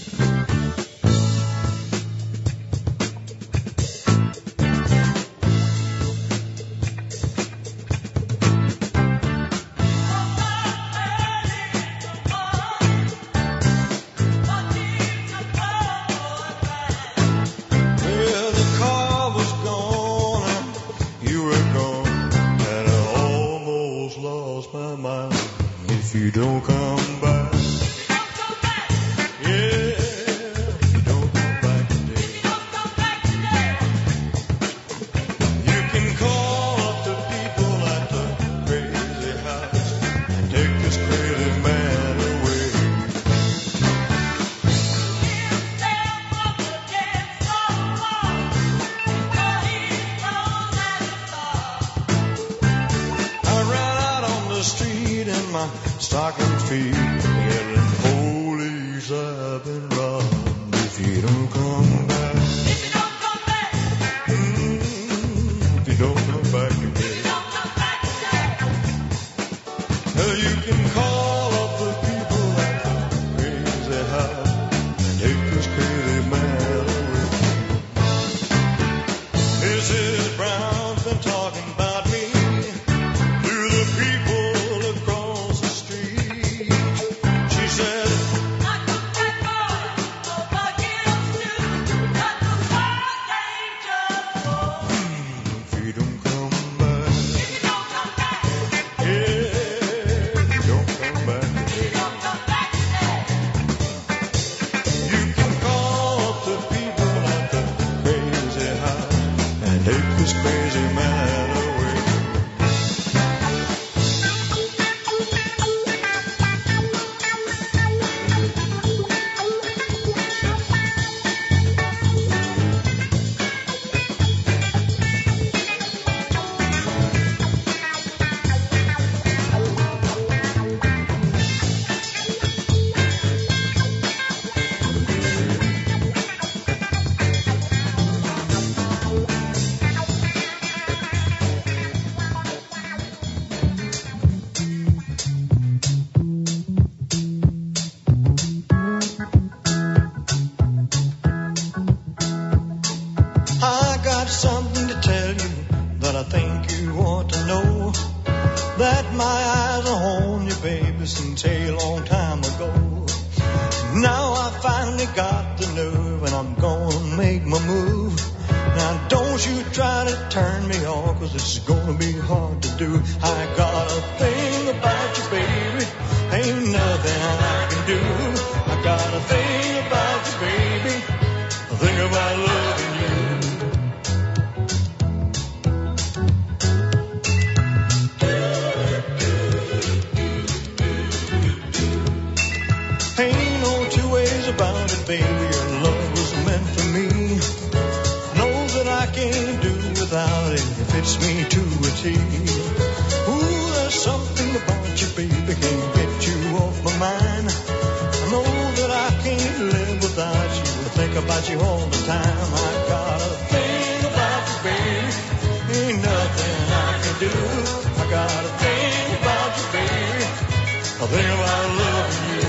If you don't come back, yeah, if you don't come back today, you can call up the people at the crazy house and take this crazy man away. I ran out on the street in my stocking feet, yelling, police, I've been robbed. If you don't come back, if you don't come back, mm, if you don't come back today, well, you can call up the people at the crazy house and take this crazy man away. Missus Brown's been talking about me to the people across the street. She said, not the bad boy, nobody else knew, not the wild angel boy. If you don't come back, if you don't come back, yeah, if you don't come back, if you don't come back today, finally got the nerve and I'm gonna make my move. Now don't you try to turn me off, cause it's gonna be hard to do. I got a thing about you, baby, ain't nothing I can do. I got a thing about you, baby, a thing about loving you. Ain't no two ways about it, baby, your love was meant for me. Know that I can't do without it, it fits me to a T. Ooh, there's something about you, baby, can't get you off my mind. I know that I can't live without you, I think about you all the time. I got a thing about you, baby, ain't nothing I can do. I got a thing about you, baby, a thing about loving you.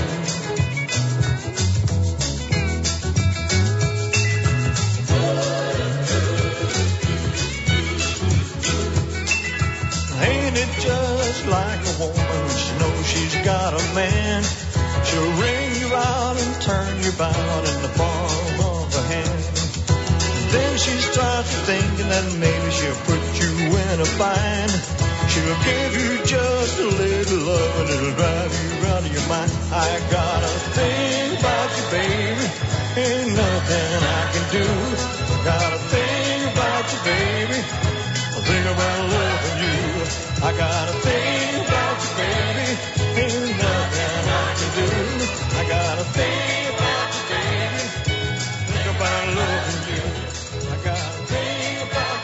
Ain't it just like a woman when she knows she's got a man? She'll ring you out and turn you about in the palm of her hand. Then she starts thinking that maybe she'll put you in a bind. She'll give you just a little love and it'll drive you out of your mind. I got a thing about you, baby, ain't nothing I can do. Got a thing about you, baby, a thing about loving you. I got a thing about you, baby, ain't nothing I can do. I got a thing about you, baby, think about loving you. I got a thing about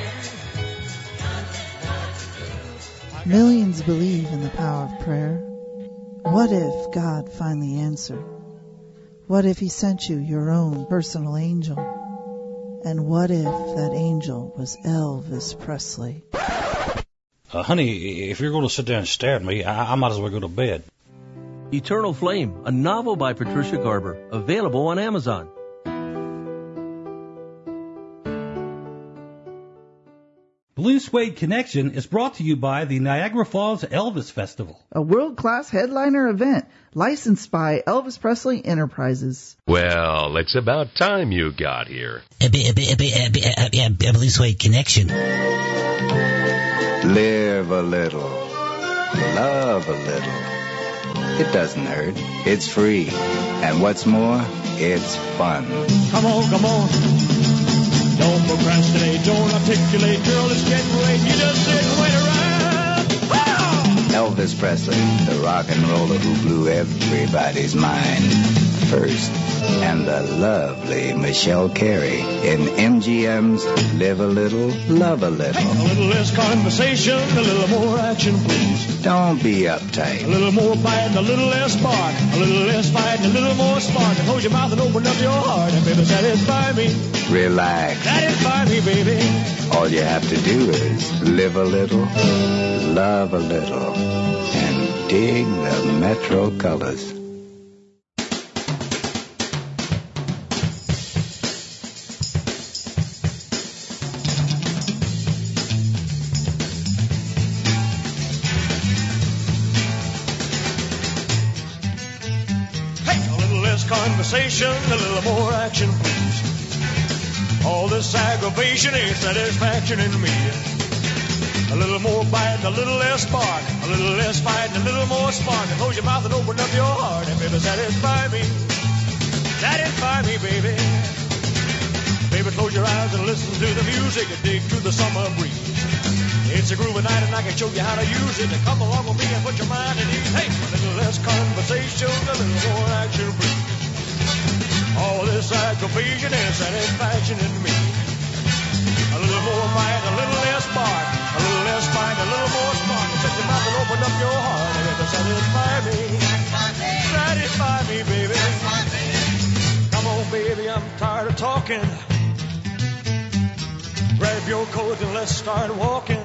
you, baby. Millions believe in the power of prayer. What if God finally answered? What if he sent you your own personal angel? And what if that angel was Elvis Presley? Uh, honey, if you're going to sit there and stare at me, I, I might as well go to bed. Eternal Flame, a novel by Patricia Garber, available on Amazon. Blue Suede Connection is brought to you by the Niagara Falls Elvis Festival, a world-class headliner event licensed by Elvis Presley Enterprises. Well, it's about time you got here. A, b- a, b- a, b- a, b- a, b- a Blue Suede Connection. Live a little. Love a little. It doesn't hurt. It's free. And what's more, it's fun. Come on, come on. Don't procrastinate, don't articulate, girl, it's getting late. You just sit and wait around. Wow! Elvis Presley, the rock and roller who blew everybody's mind first. And the lovely Michelle Carey in M G M's Live a Little, Love a Little. Hey, a little less conversation, a little more action, please. Don't be uptight. A little more bite, a little less spark. A little less fight, a little more spark. And close your mouth and open up your heart. And baby, satisfy me. Relax. Satisfy me, baby. All you have to do is live a little, love a little, and dig the Metro colors. Conversation, a little more action, please. All this aggravation ain't satisfaction in me. A little more bite, a little less spark. A little less fight, a little more spark. And close your mouth and open up your heart. And baby, satisfy me. Satisfy me, baby. Baby, close your eyes and listen to the music and dig to the summer breeze. It's a groovy night and I can show you how to use it. And come along with me and put your mind at ease. Hey, a little less conversation, a little more action, please. All this aggravation and satisfaction in me. A little more fight, a little less spark. A little less fight, a little more spark. Shut your mouth and open up your heart and it'll satisfy me. Satisfy me, baby. Come on, baby, I'm tired of talking. Grab your coat and let's start walking.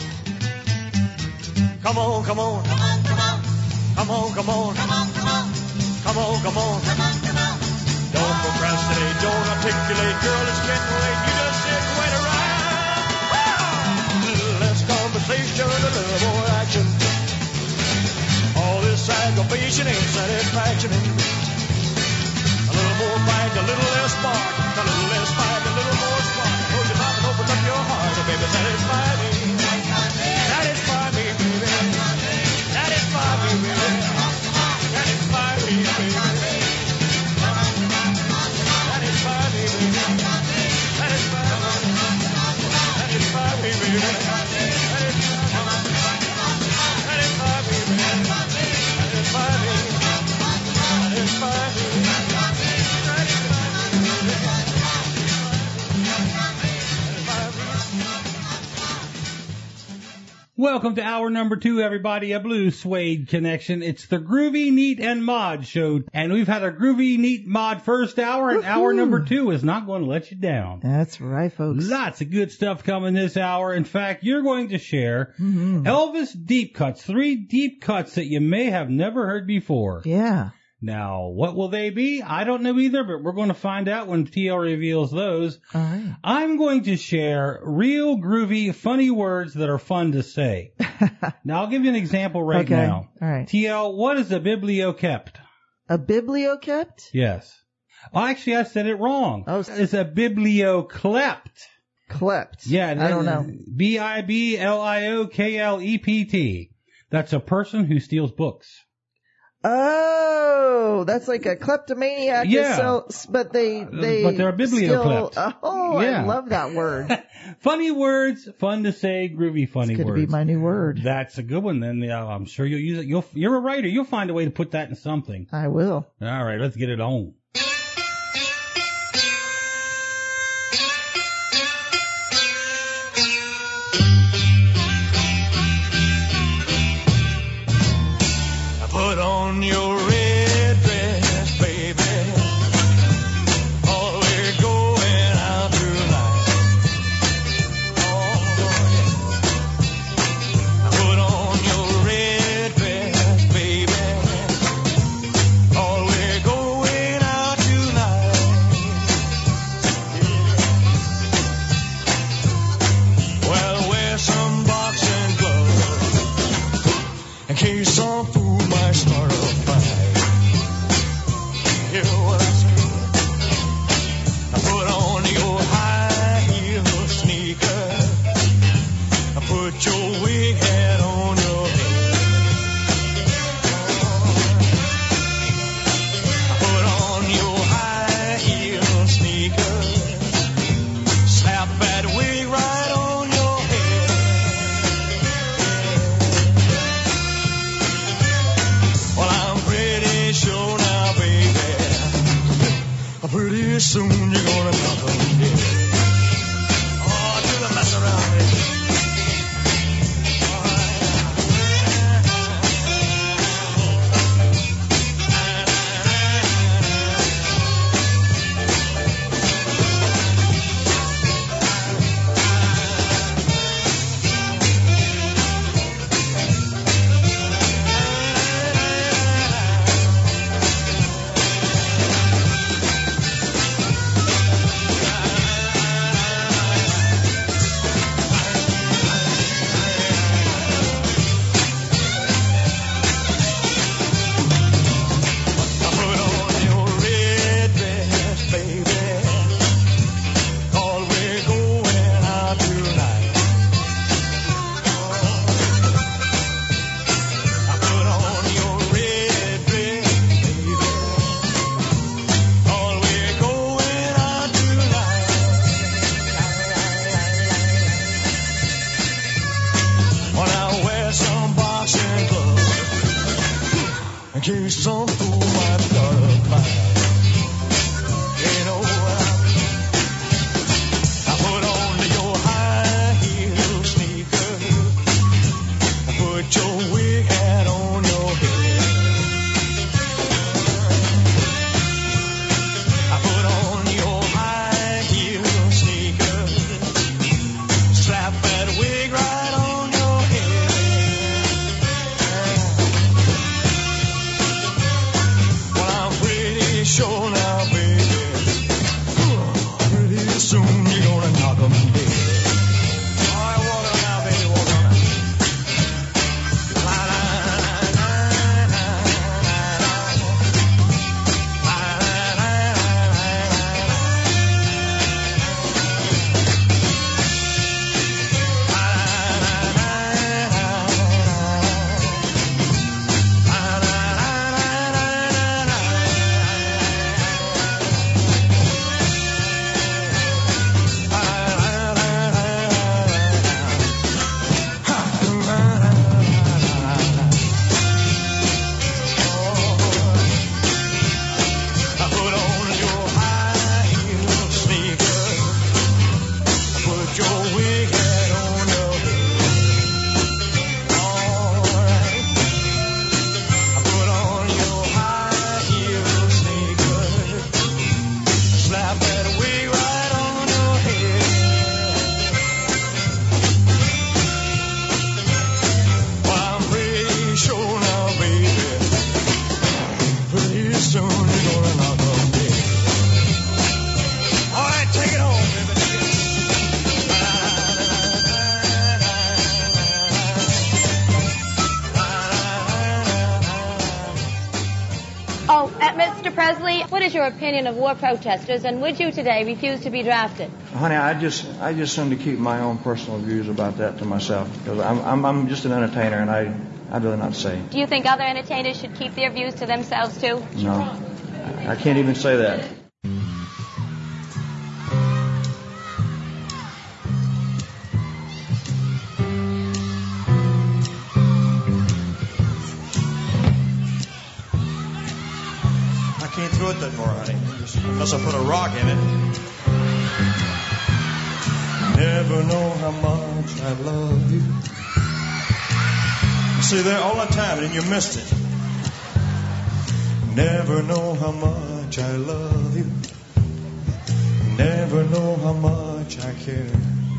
Come on, come on. Come on, come on. Come on, come on. Come on, come on. Come on, come on. Come on, come on. Don't procrastinate, don't articulate, girl, it's getting late. You just sit and wait around. A little less conversation, a little more action. All this aggravation ain't satisfaction in me. A Welcome to hour number two, everybody, a Blue Suede Connection. It's the Groovy, Neat, and Mod show, and we've had a Groovy, Neat, Mod first hour, and Woo-hoo. Hour number two is not going to let you down. That's right, folks. Lots of good stuff coming this hour. In fact, you're going to share mm-hmm. Elvis deep cuts, three deep cuts that you may have never heard before. Yeah. Now, what will they be? I don't know either, but we're going to find out when T L reveals those. All right. I'm going to share real groovy, funny words that are fun to say. Now, I'll give you an example right okay. now. All right. T L, what is a bibliokept? A bibliokept? Yes. Oh, actually, I said it wrong. Oh. It's a biblioclept. Klept. Yeah. I don't know. B I B L I O K L E P T. That's a person who steals books. Oh, that's like a kleptomaniac. Yeah. Sells, but they, they. But they're a biblioclept. Still, oh, yeah. I love that word. Funny words, fun to say, groovy funny it's words. Could be my new word. That's a good one. Then uh, I'm sure you'll use it. You'll, you're a writer. You'll find a way to put that in something. I will. All right, let's get it on. Put on your red dress, baby. Oh, we're going out tonight. Oh, yeah. Put on your red dress, baby. Oh, we're going out tonight. Well, wear some boxing gloves in case some fool might start a fight. Hear what I say? Put on your high heel sneakers. Put your wig hat on your head. Put on your high heel sneakers. Slap that wig right on your head. Well, I'm pretty sure now, baby, pretty soon you're gonna knock 'em dead. Oh, do the mess around, baby. In case some fool might start a fight. You know what I mean? I put on your high heel sneakers. Put your wig hat on your head. I put on your high heel sneakers. Slap that wig right on your head. Sure now, baby. Pretty soon you're gonna knock 'em dead. All right, walk on now, baby, walk on now. La la la la la la la what is your opinion of war protesters, and would you today refuse to be drafted? Honey, I just I just seem to keep my own personal views about that to myself because I'm, I'm I'm just an entertainer and I I'd rather not say. Do you think other entertainers should keep their views to themselves too? No, I can't even say that. I can't throw it that far, honey, unless I put a rock in it. Never know how much I love you. You see, there all the time, and you missed it. Never know how much I love you. Never know how much I care.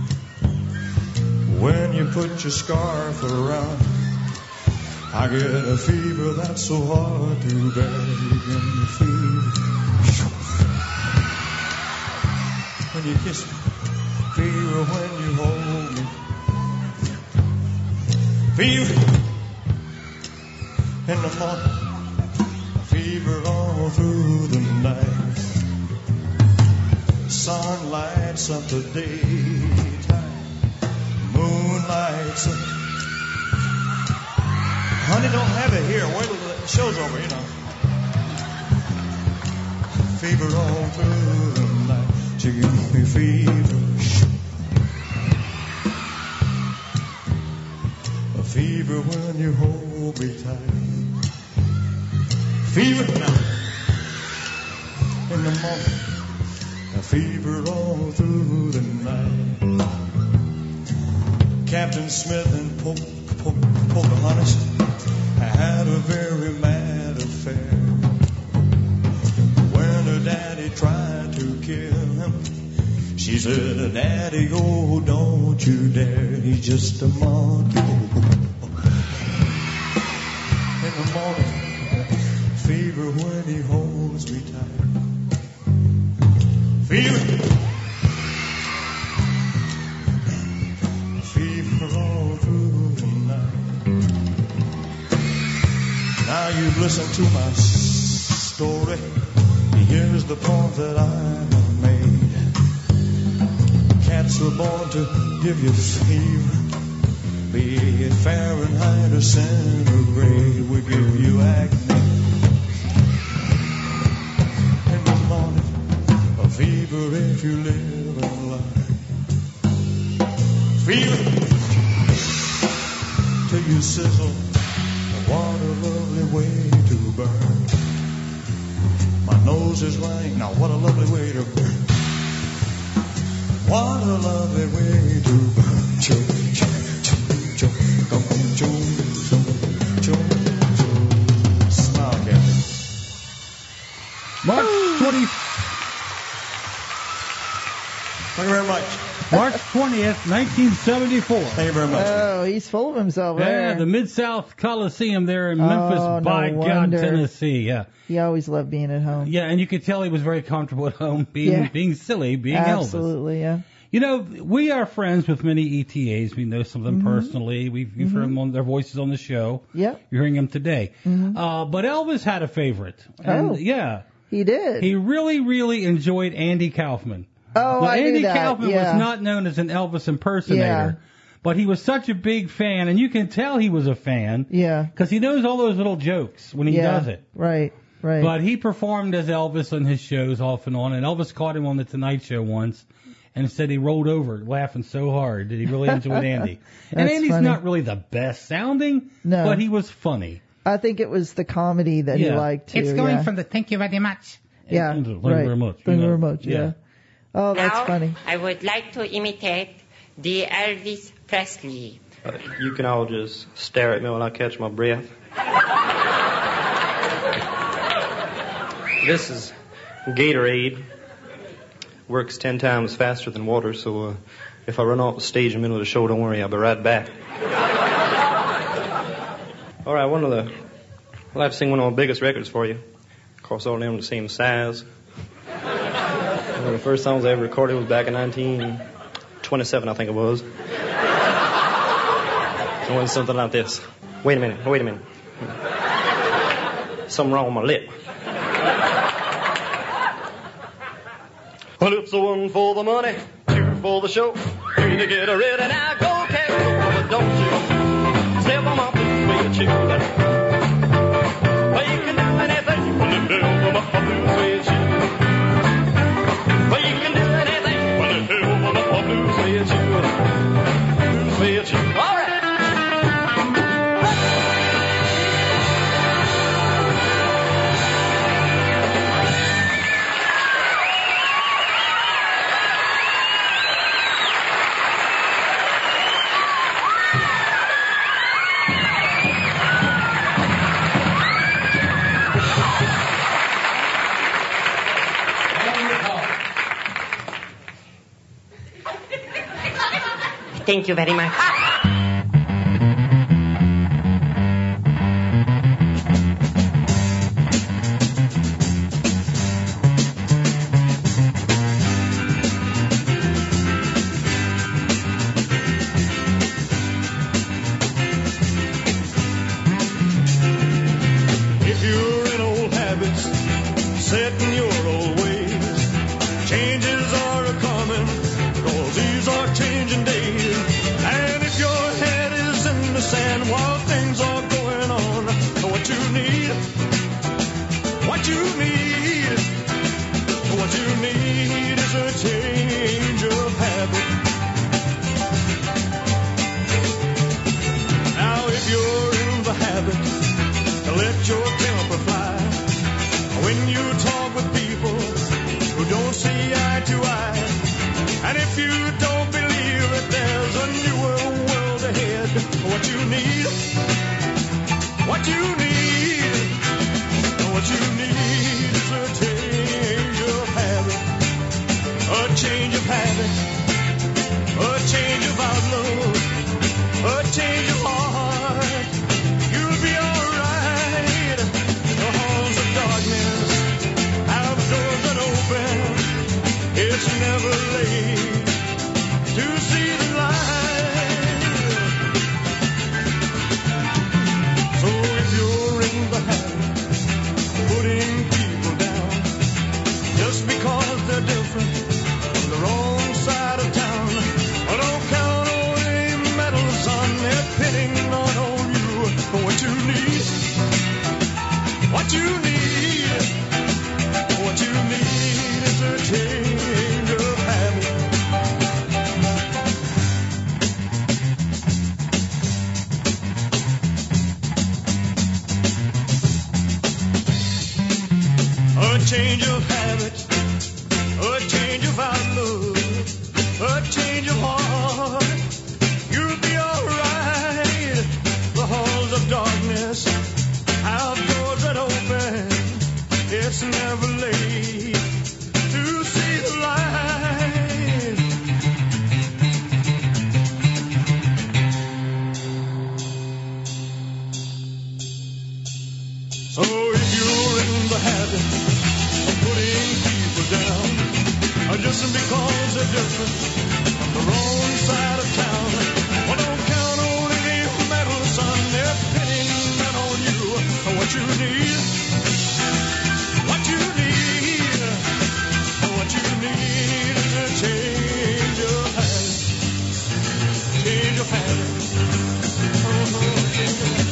When you put your scarf around, I get a fever that's so hard to bear. You give me fever when you kiss me, fever when you hold me, fever in the morning, fever all through the night. Sun lights up the daytime, moon lights up. Honey, don't have it here. Wait till the show's over, you know. Fever all through the night. You give me fever. A fever when you hold me tight. Fever now. In the morning. A fever all through the night. Captain Smith and po- po- Pocahontas had a very mad affair. When her daddy tried to kill him, she said, Daddy, oh, don't you dare, he's just a monkey. In the morning, fever when he holds me tight. Fever. Fever all through the night. Now you've listened to my story. Here's the point that I have made. Cats were born to give you fever. Be it Fahrenheit or centigrade, we give you acne. In the morning, a fever if you live and lie. Fever till you sizzle. What a lovely way to burn. My nose is running. Now, what a lovely way to burn. What a lovely way to burn. Choo, choo, choo, choo, choo, choo, choo, choo. Smile, Captain. March twentieth. Thank you very much. March twentieth, nineteen seventy-four. Thank you very much. Oh, he's full of himself Yeah, there. the Mid-South Coliseum there in Memphis, Oh, no by God, wonder. Tennessee. Yeah. He always loved being at home. Yeah, and you could tell he was very comfortable at home, being Yeah. being silly, being Elvis. Absolutely, yeah. You know, we are friends with many E T As. We know some of them Mhm. personally. We've you've heard them on their voices on the show. Yep. You're hearing them today. Mhm. Uh, but Elvis had a favorite. And Oh. yeah. He did. He really, really enjoyed Andy Kaufman. Oh, now, I knew Andy that. Kaufman Yeah. was not known as an Elvis impersonator. Yeah. But he was such a big fan, and you can tell he was a fan. Yeah. Because he knows all those little jokes when he yeah. does it. Right, right. But he performed as Elvis on his shows off and on, and Elvis caught him on the Tonight Show once and said he rolled over laughing so hard that he really enjoyed Andy. And That's Andy's funny. not really the best sounding, No. but he was funny. I think it was the comedy that he Yeah. liked too. It's going yeah. from the thank you very much. Yeah, Thank you right. very much. Thank you know. very much, yeah. Oh, that's now, funny. I would like to imitate the Elvis Presley. Uh, you can all just stare at me when I catch my breath. This is Gatorade. Works ten times faster than water, so uh, if I run off the stage in the middle of the show, don't worry, I'll be right back. All right, one of the... I'll have to sing one of my biggest records for you. Of course, all of them the same size. One of the first songs I ever recorded was back in nineteen twenty-seven, I think it was. It went something like this. Wait a minute, wait a minute. Something wrong with my lip. Well, it's a one for the money, two for the show, three to get ready. Now go, carol, but don't you step on my blue suede shoe. Well, you can do anything when you feel from my blue suede shoe. Well, you can do anything when you feel from my blue suede shoe. Blue suede shoe. All right. Thank you very much. If you're in old habits, set in your old ways, changes are a-coming, 'cause these are changing days. And if your head is in the sand while things are going on, what you need, what you need, what you need is a change of habit. Now if you're in the habit to let your temper fly, when you talk with people who don't see eye to eye, and if you don't believe that there's a newer world ahead, what you need, what you need, what you need is a change of habit, a change of habit, a change of outlook, a change of heart. You'll be alright. The halls of darkness have doors that open. It's never late to see the light. So if you're in the habit of putting people down just because they're different from the wrong side of town, well, don't count on any medals on their pitting on on you. What you need, what you need, what you need is a change of habit. A change of habit, a change of outlook, a change of heart. You'll be alright. The halls of darkness have doors that open. It's never late to see the light. So if you're in the habit of putting people down, or just because they're different from the wrong side of town, well, don't count on any medal, son. They're pitting down on you. What you need, what you need, what you need is a change of habit, change of habit. Oh,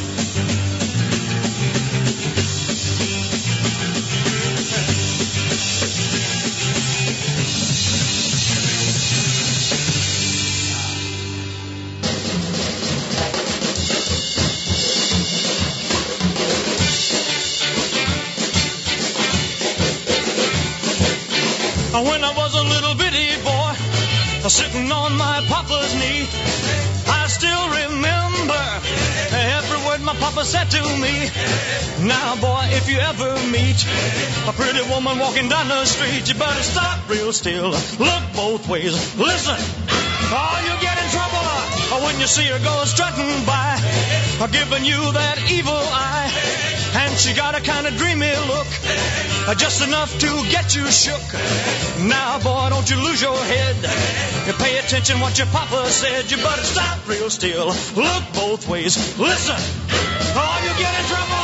when I was a little bitty boy, sitting on my papa's knee, I still remember every word my papa said to me. Now, boy, if you ever meet a pretty woman walking down the street, you better stop real still, look both ways, listen, or you'll get in trouble when you see her go strutting by, giving you that evil eye. And she got a kind of dreamy look, just enough to get you shook. Now, boy, don't you lose your head. You pay attention what your papa said. You better stop real still, look both ways, listen, or you get in trouble.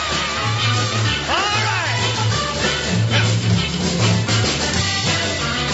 All right.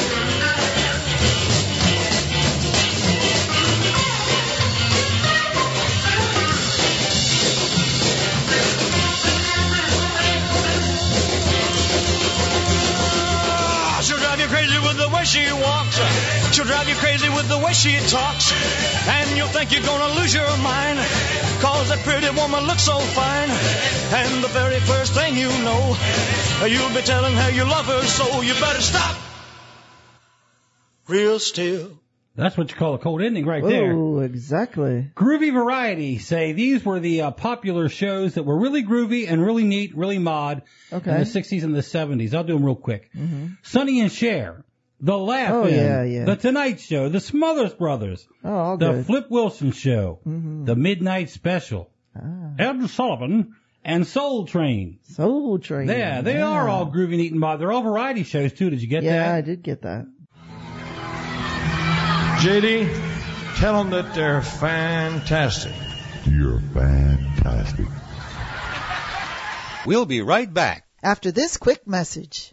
crazy with the way she walks. She'll drive you crazy with the way she talks. And you'll think you're gonna lose your mind, 'cause that pretty woman looks so fine. And the very first thing you know, you'll be telling her you love her, so you better stop real still. That's what you call a cold ending right there. Oh, exactly. Groovy Variety say these were the uh, popular shows that were really groovy and really neat, really mod Okay. in the sixties and the seventies. I'll do them real quick. Mm-hmm. Sonny and Cher, The Laugh-In, Oh, yeah, yeah. The Tonight Show, The Smothers Brothers, Oh, all The good. Flip Wilson Show, Mhm. The Midnight Special, Ah. Ed Sullivan, and Soul Train. Soul Train. Yeah, they yeah. are all groovy, neat, and mod. They're all variety shows, too. Did you get Yeah, that? I did get that. J D, tell them that they're fantastic. You're fantastic. We'll be right back. After this quick message.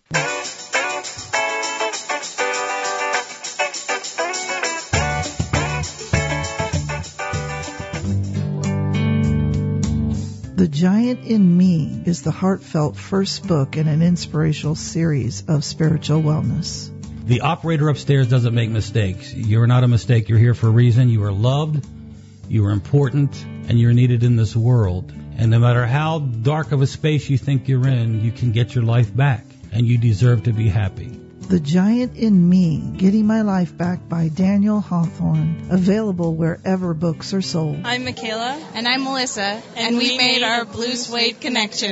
The Giant in Me is the heartfelt first book in an inspirational series of spiritual wellness. The operator upstairs doesn't make mistakes. You're not a mistake. You're here for a reason. You are loved, you are important, and you're needed in this world. And no matter how dark of a space you think you're in, you can get your life back, and you deserve to be happy. The Giant in Me, Getting My Life Back by Daniel Hawthorne, available wherever books are sold. I'm Michaela. And I'm Melissa. And, and we, we made our Blue Suede Connection.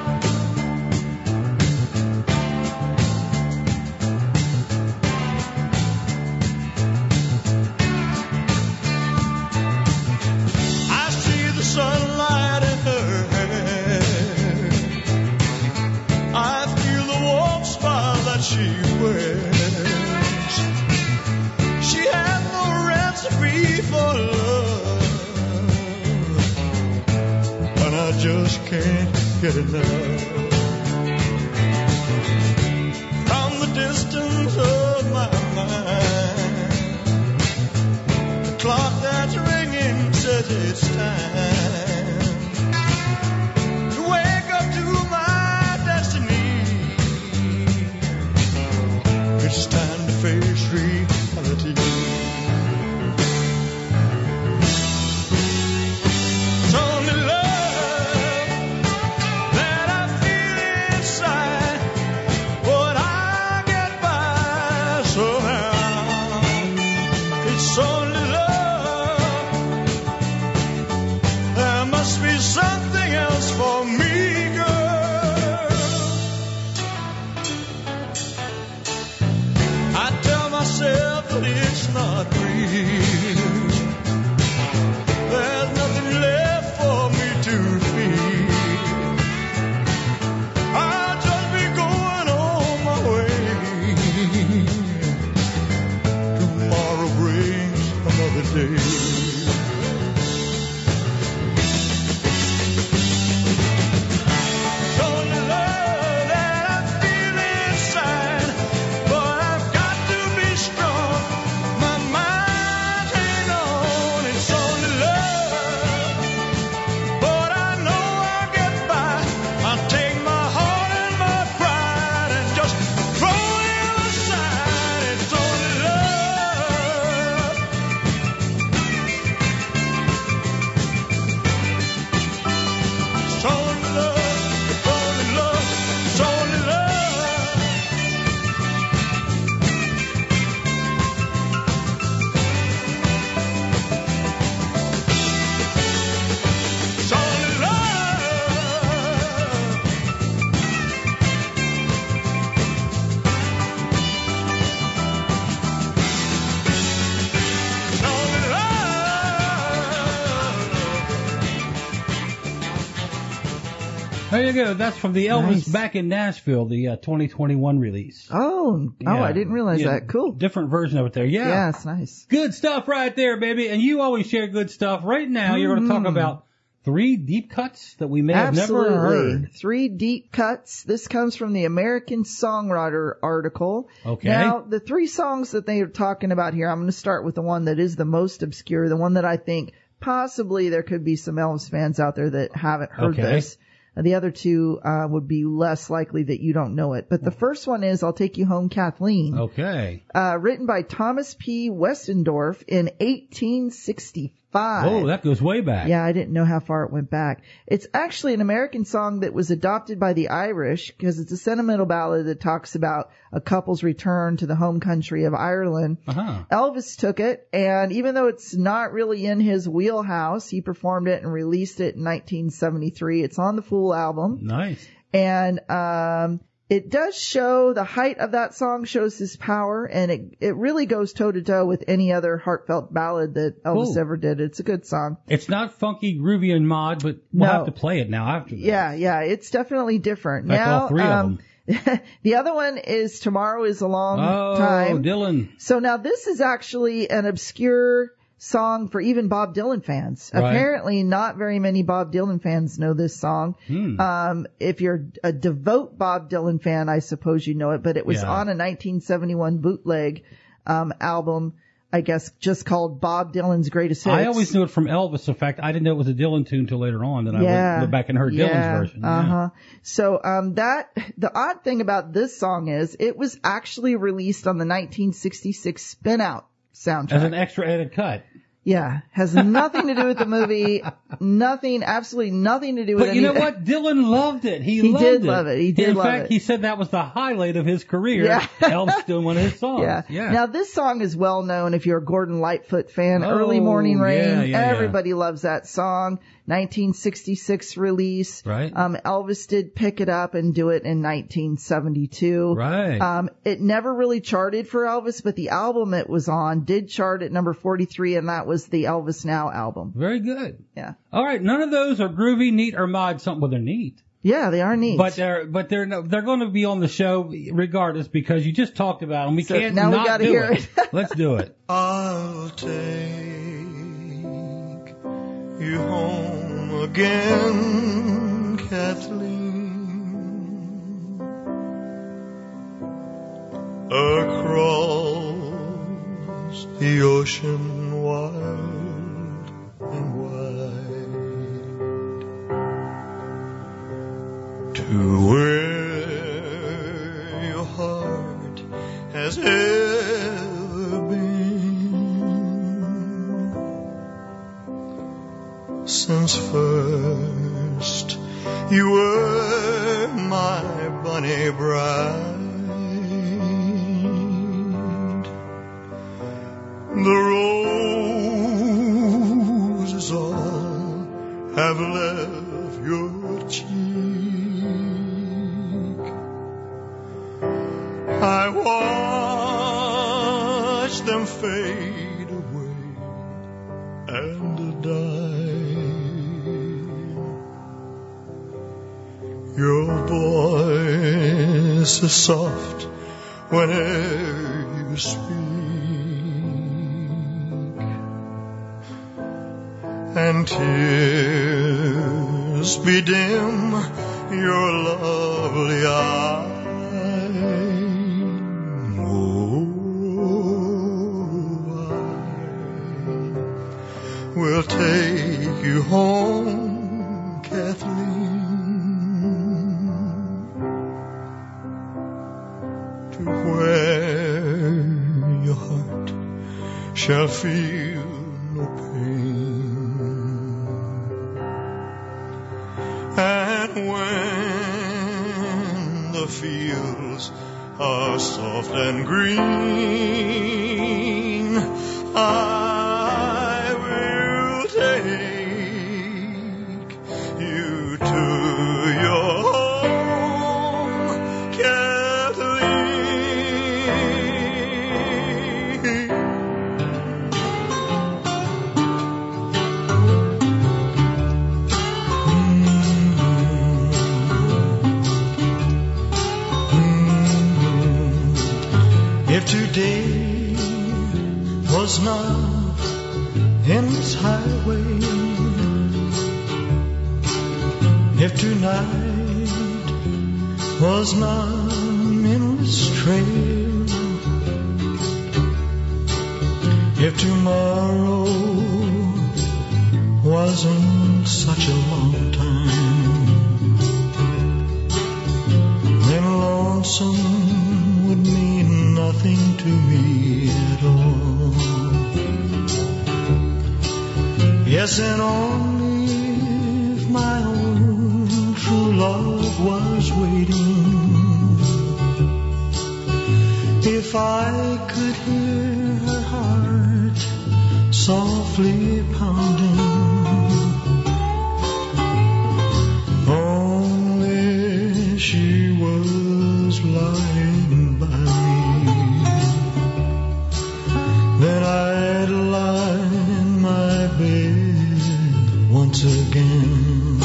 I see the sunlight in her hair. I feel the warm smile that she wears. She had no recipe for love, and I just can't get enough. From the distance of my mind, the clock that's ringing says it's time to wake up to my destiny. It's time to face reality. It's only love that I feel inside. What I get by somehow. It's only love. There must be something else for me, girl. I tell myself that it's not real. There's nothing left for me to feel. I'll just be going on my way. Tomorrow brings another day. It's only love that I feel inside, but I've got to be strong. My mind's hanging on. It's only love, but I know I'll get by. I'll take my heart and my pride and just throw it aside. It's only love. It's only love. It's only love. It's only love. It's only love. It's only love. There you go. That's from the Elvis Nice. Back in Nashville, the uh, twenty twenty-one release. Oh, oh, Yeah. I didn't realize Yeah, that. Cool. Different version of it there. Yeah. Yeah, it's nice. Good stuff right there, baby. And you always share good stuff. Right now, you're going to talk Mhm. about three deep cuts that we may have never Absolutely. heard. Three deep cuts. This comes from the American Songwriter article. Okay. Now, the three songs that they are talking about here, I'm going to start with the one that is the most obscure, the one that I think possibly there could be some Elvis fans out there that haven't heard Okay. this. The other two uh, would be less likely that you don't know it. But the first one is I'll Take You Home, Kathleen. Okay. Uh, written by Thomas P. Westendorf in eighteen sixty-five. Oh, that goes way back. Yeah, I didn't know how far it went back. It's actually an American song that was adopted by the Irish because it's a sentimental ballad that talks about a couple's return to the home country of Ireland. Uh-huh. Elvis took it, and even though it's not really in his wheelhouse, he performed it and released it in nineteen seventy-three. It's on the Fool album. Nice. And um it does show the height of that song, shows his power, and it it really goes toe to toe with any other heartfelt ballad that Elvis Cool. ever did. It's a good song. It's not funky, groovy, and mod, but we'll No. have to play it now after that. Yeah, yeah, it's definitely different. In fact, now, all three of um, the other one is Tomorrow is a Long Oh, Time. Dylan. So now this is actually an obscure song for even Bob Dylan fans. Right. Apparently not very many Bob Dylan fans know this song. Hmm. Um, if you're a devout Bob Dylan fan, I suppose you know it, but it was Yeah. on a nineteen seventy-one bootleg um, album, I guess just called Bob Dylan's Greatest Hits. I always knew it from Elvis. In fact, I didn't know it was a Dylan tune until later on. Then I Yeah. went back and heard Yeah. Dylan's version. Uh huh. So um, that the odd thing about this song is it was actually released on the nineteen sixty-six Spin Out soundtrack. As an extra edit cut. Yeah, has nothing to do with the movie. Nothing, absolutely nothing to do with But it. you know what? Dylan loved it. He, He loved did it. love it. He did In love fact, it. he said that was the highlight of his career. Yeah. Elvis doing one of his songs. Yeah. Yeah. Now this song is well known if you're a Gordon Lightfoot fan. Oh, Early Morning Rain. yeah, yeah, yeah. Everybody loves that song. nineteen sixty-six release. Right. Um, Elvis did pick it up and do it in nineteen seventy-two. Right. Um, it never really charted for Elvis, but the album it was on did chart at number forty-three, and that was the Elvis Now album. Very good. Yeah. All right. None of those are groovy, neat, or mod. Something. Well, they're neat. Yeah, they are neat. But they're but they're no, they're going to be on the show regardless because you just talked about them. We So can't now we not gotta do hear it. Let's do it. I'll take you home again, Kathleen, across the ocean wild and wide, to where your heart has ever been. Since first you were my bunny bride, the roses all have left your cheek. I watch them fade away and die. Your voice is soft whenever you speak, and tears bedim your lovely eyes. We'll take you home, Kathleen, to where your heart shall feel no pain. And when the fields are soft and green, I take you to your home, Kathleen. If today was not endless highway, if tonight was not an endless trail, if tomorrow wasn't such a long time, nothing to me at all. Yes, and only if my own true love was waiting, if I could hear her heart softly pounding, only she was lying by me, then I'd lie in my bed once again.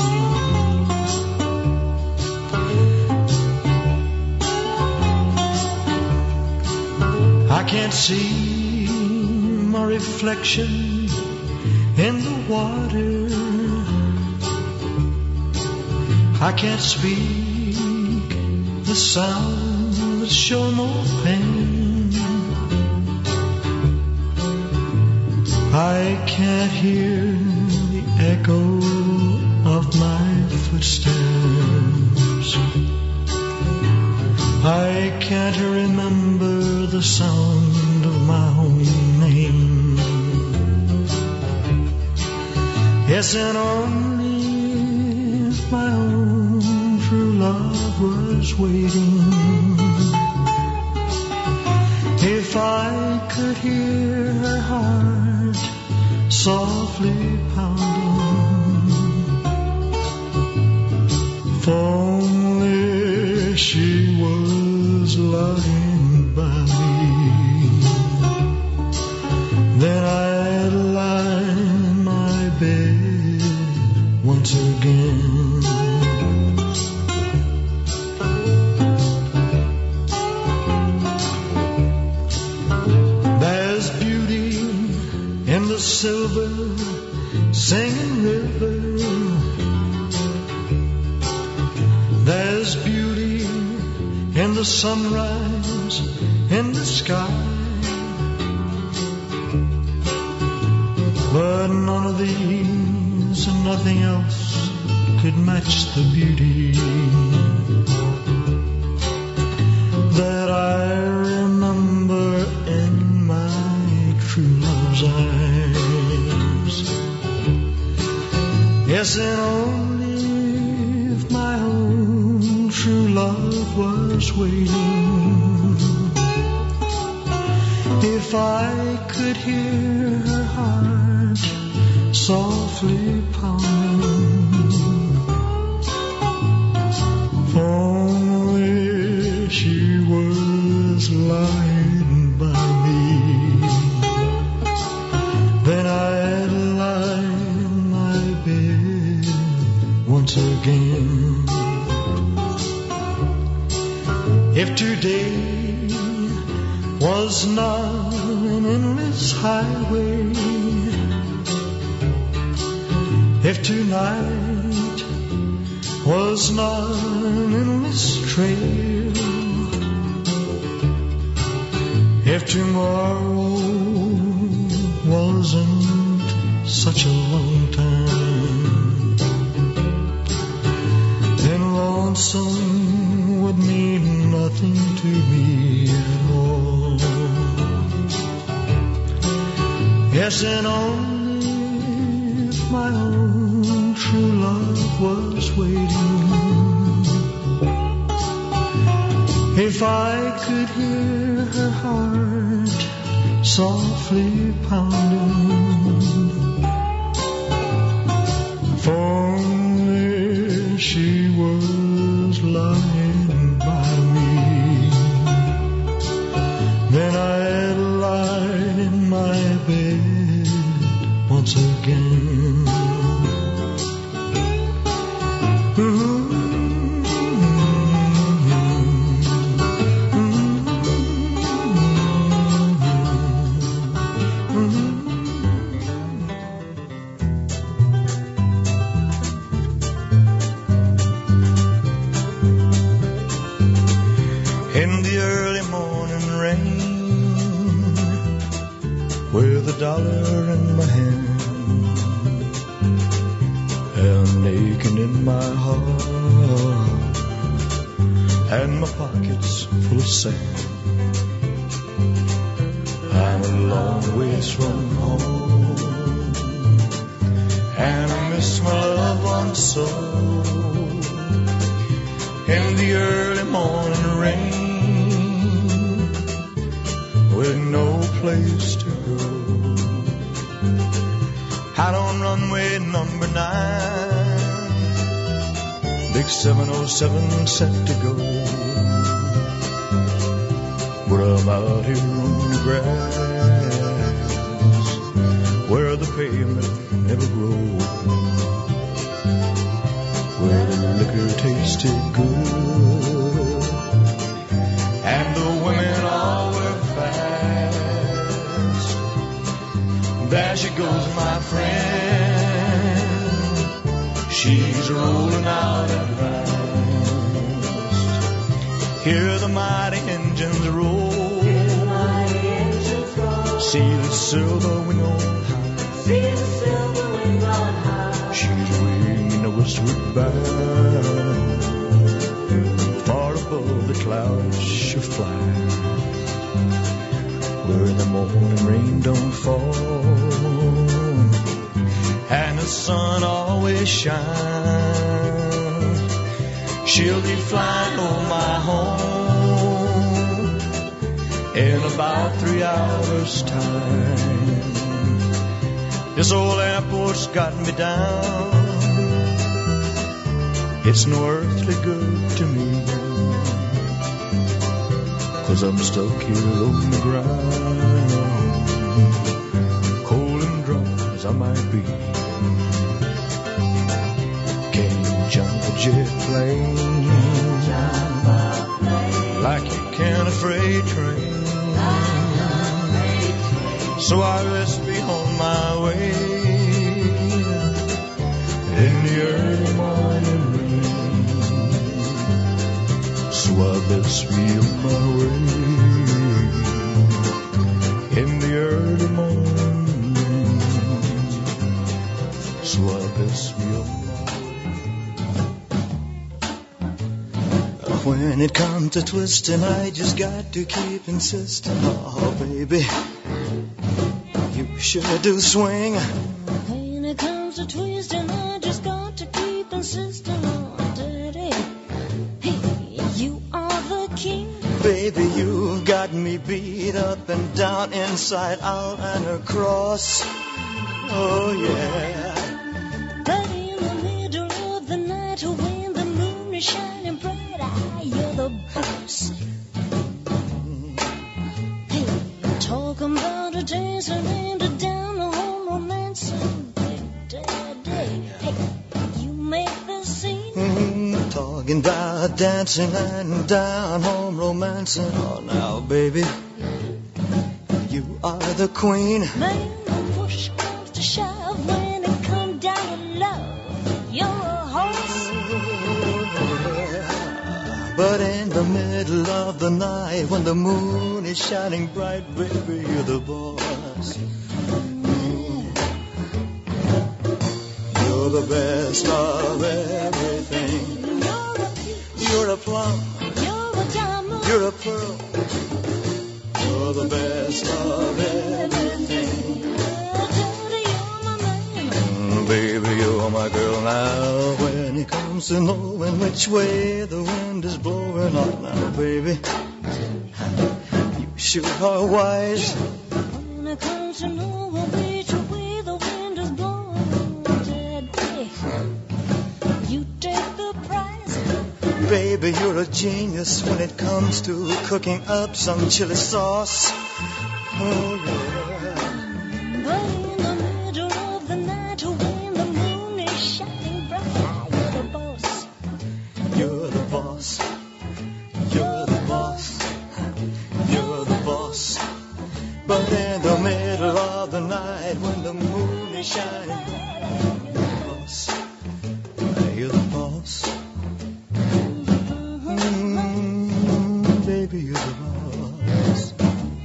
I can't see my reflection in the water, I can't speak the sounds that show no pain, I can't hear the echo of my footsteps, I can't remember the sound of my own name. Yes, and only if my own true love was waiting, if I could hear her heart softly pounding, if only she was lying by me, then I'd lie in my bed once again. There's beauty in the silver singing river, there's beauty in the sunrise in the sky, but none of these and nothing else could match the beauty that I remember in my true love's eyes. Yes, and only if my own true love was waiting, if I could hear her heart softly pounding, if only she was lying by me, then I'd lie in my bed once again. If today was not an endless highway, if tonight was not an endless trail, if tomorrow wasn't such a long time, then lonesome would mean nothing to me at all. Yes, and only if my own true love was waiting, if I could hear her heart softly pounding, if only she was lying by me, then I'd lie in my bed once again. Ooh. In the early morning rain, with a dollar in my hand and aching in my heart, and my pockets full of sand, long ways from home, and I miss my loved one so. In the early morning rain, with no place to go, out on runway number nine, big seven oh seven set to go. But I'm out here on the grass, where the pavement never grows, where the liquor tasted good, and the women all were fast. There she goes, my friend, she's rolling out at last. Hear the mighty engines roll, see the silver wing on high, she's winging a westward bound, far above the clouds she'll fly, where the morning rain don't fall, and the sun always shines. She'll be flying over my home in about three hours' time. This old airport's got me down, it's no earthly good to me, 'cause I'm stuck here on the ground, cold and dry as I might be. Can't jump a jet plane like you can a freight train, so I best be on my way in the early morning rain. So I best be on my way in the early morning rain. So I best be on my way. When it comes to twisting, I just got to keep insisting. Oh, baby, you sure do swing. When it comes to twisting, I just got to keep insisting. Oh, daddy, hey, you are the king. Baby, you got me beat up and down, inside out and across. Oh, yeah. But in the middle of the night, when the moon is shining bright, you're the boss. Hey, talking about a dancing and a down home romancing, big daddy. Hey, you make the scene. Mm, talking about dancing and down home romancing. Oh, now, baby, you are the queen. Man, push comes to shove when it comes down to love. You're a horse. But in the middle of the night, when the moon is shining bright, baby, you're the boss. You're the best of everything. You're a plum. You're a diamond. You're a pearl. You're the best of everything. Mm, baby, you're my girl now. When it comes to knowing which way the wind is blowing on now, baby, you sure are wise. When it comes to knowing which way the wind is blowing, daddy, you take the prize. Baby, you're a genius when it comes to cooking up some chili sauce. Oh, yeah. But in the middle of the night, when the moon is shining bright, you're the boss. You're the boss. You're the boss. You're the boss. But in the middle of the night, when the moon is shining bright, you're the boss. You're the boss. Mm, baby, you're the boss.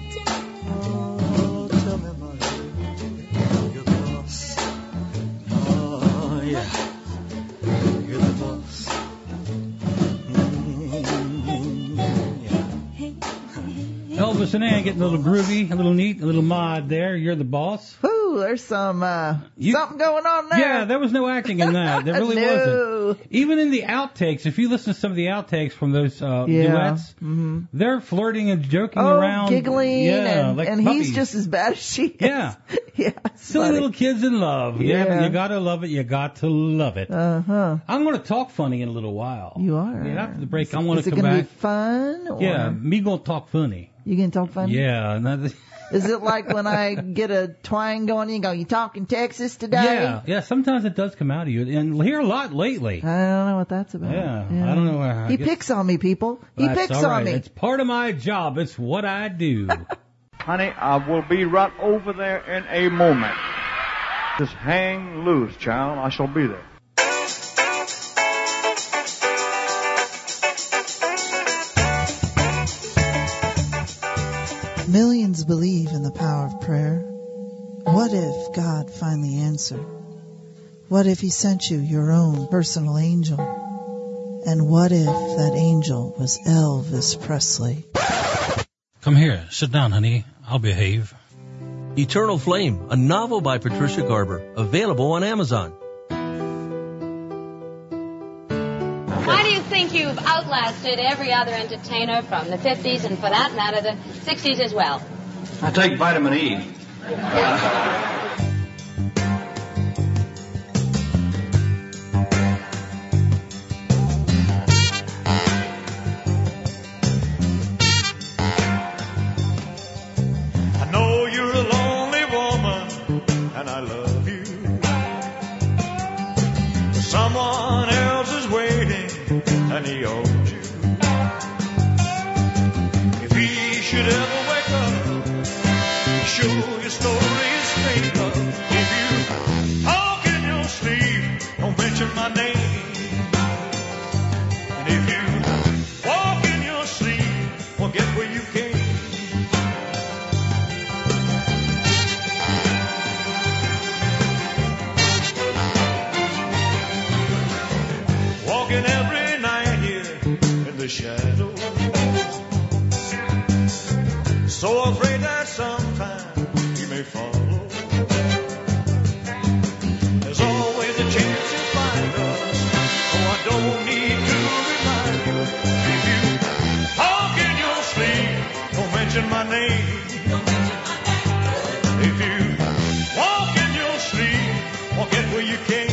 Oh, tell me, my baby, you're the boss. Oh, yeah, you're the boss. Elvis and Ann getting a little groovy, a little neat, a little mod there. You're the boss. Ooh, there's some uh, You- something going on there. Yeah, there was no acting in that. There really No. wasn't. Even in the outtakes, if you listen to some of the outtakes from those uh, Yeah. duets, Mm-hmm. they're flirting and joking Oh, around. giggling, yeah, and, like and puppies. he's just as bad as she is. Yeah. yeah. it's Silly funny. little kids in love. Yeah, but Yeah. you gotta love it. You got to love it. Uh huh. I'm going to talk funny in a little while. You are. Yeah, after the break, Is, I want is to it come gonna back. be fun? Or Yeah, me gonna talk funny. You gonna talk funny? Yeah. and that- Is it like when I get a twang going, you go, you talking Texas today? Yeah, yeah. Sometimes it does come out of you, and here a lot lately. I don't know what that's about. Yeah, I don't know. I He guess- picks on me, people. He That's picks all right. on me. It's part of my job. It's what I do. Honey, I will be right over there in a moment. Just hang loose, child. I shall be there. Millions believe in the power of prayer. What if God finally answered? What if he sent you your own personal angel? And what if that angel was Elvis Presley? Come here. Sit down, honey. I'll behave. Eternal Flame, a novel by Patricia Garber, available on Amazon. Why do you think you've outlasted every other entertainer from the fifties and, for that matter, the sixties as well? I take vitamin E. I know you're a lonely woman, and I love you. But someone else is waiting, and he owns you. If he should ever wake up, sure your story is straight up. If you talk in your sleep, don't mention my name. And if you walk in your sleep, forget where you came. Walking every night here in the shadow. So afraid that sometime he may follow. There's always a chance he'll find us. Oh, I don't need to remind you. If you talk in your sleep, don't mention my name. If you walk in your sleep, forget where you came.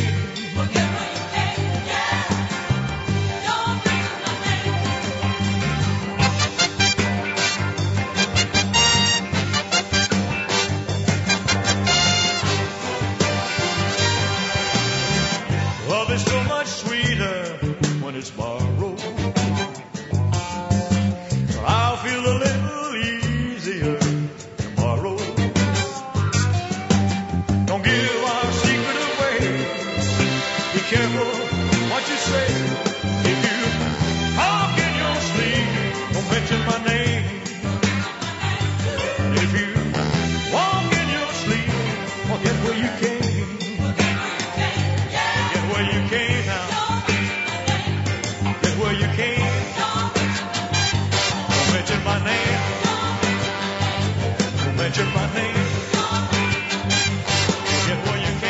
Love is so much sweeter when it's borrowed. I'll feel a little easier tomorrow. Don't give our secret away. Be careful what you say. If you talk in your sleep, don't mention my name. If you walk in your sleep, forget where you came. Get where you came now. Get where you came. Don't mention my name. Don't mention my name. Get where you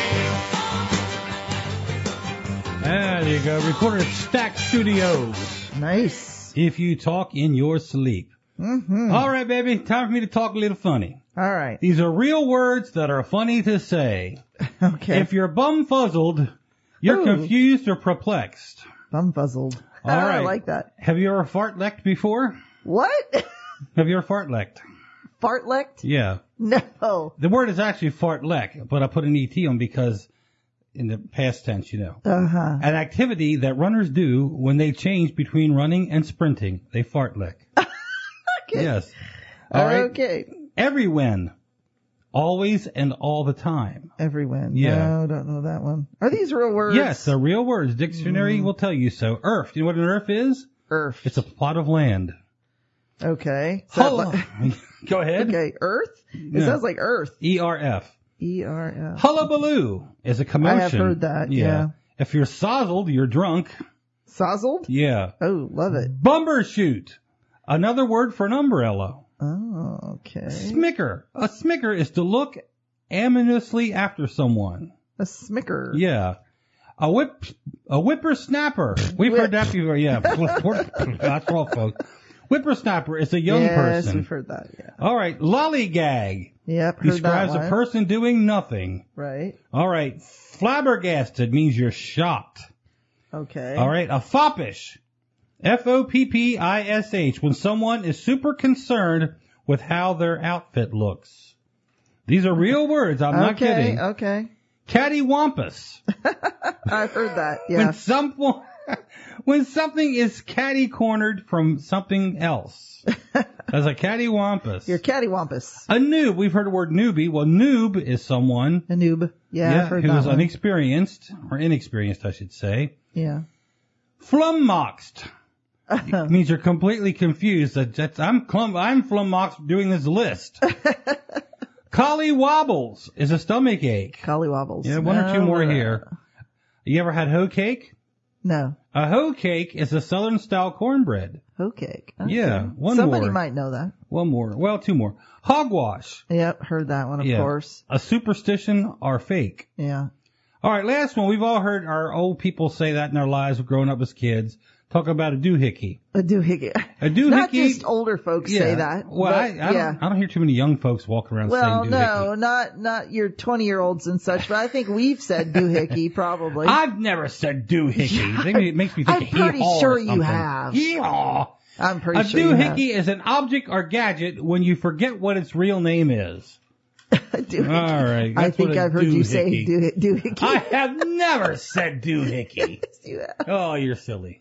came. There you go. Recorded at Stack Studios. Nice. If you talk in your sleep. Mm-hmm. All right, baby. Time for me to talk a little funny. All right. These are real words that are funny to say. Okay. If you're bumfuzzled, you're Ooh. confused or perplexed. Bumfuzzled. All I right. like that. Have you ever fartlecked before? What? Have you ever fartlecked? Fartlecked? Yeah. No. The word is actually fartleck, but I put an E T on because in the past tense, you know. Uh-huh. An activity that runners do when they change between running and sprinting. They fartleck. Okay. Yes. All right. Okay. Every when. Always and all the time. Every win. Yeah. No, don't know that one. Are these real words? Yes, they're real words. Dictionary will tell you so. Earth. You know what an earth is? Earth. It's a plot of land. Okay. So Hull- like- Go ahead. okay. Earth? It No. sounds like Earth. E R F. E R F. Hullabaloo is a commotion. I have heard that, yeah. If you're sozzled, you're drunk. Sozzled? Yeah. Oh, love it. Bumbershoot. Another word for an umbrella. Oh, okay. Smicker. A smicker is to look ominously after someone. A smicker. Yeah. A whip, a whippersnapper. We've Whip. heard that before. Yeah. That's all, folks. Whippersnapper is a young yes, person. Yes, we've heard that, yeah. All right. Lollygag. Yep, heard describes that one. a person doing nothing. Right. All right. Flabbergasted means you're shocked. Okay. All right. A foppish. F O P P I S H. When someone is super concerned with how their outfit looks. These are real words. I'm not okay, kidding. Okay. Cattywampus. I've heard that. Yeah. When someone, when something is catty-cornered from something else. As a cattywampus. You're cattywampus. A noob. We've heard the word newbie. Well, noob is someone. A noob. Yeah, yeah I've heard who that is one. unexperienced, or inexperienced, I should say. Yeah. Flummoxed. It means you're completely confused. That- That's, I'm clum, I'm flummoxed doing this list. Collywobbles is a stomach ache. Collywobbles. Yeah, one or two No, more uh, here. You ever had hoe cake? No. A hoe cake is a southern style cornbread. Hoe cake. Okay. Yeah, one Somebody more. might know that. One more. Well, two more. Hogwash. Yep, heard that one, of Yeah. course. A superstition or fake. Yeah. All right, last one. We've all heard our old people say that in our lives growing up as kids. Talk about a doohickey. A doohickey. A doohickey. Not just older folks yeah. say that. Well, but, I, I, yeah. don't, I don't hear too many young folks walking around Well, saying doohickey. no, not not your twenty-year-olds and such, but I think we've said doohickey probably. I've never said doohickey. Maybe it makes me think I'm of pretty hee-haw sure or you something. have. Yeehaw. I'm pretty a sure you have. doohickey is an object or gadget when you forget what its real name is. Doohickey. All right. I that's think what a I've heard you say doohickey- doo- doohickey. I have never said doohickey. Yes, you have. Oh, you're silly.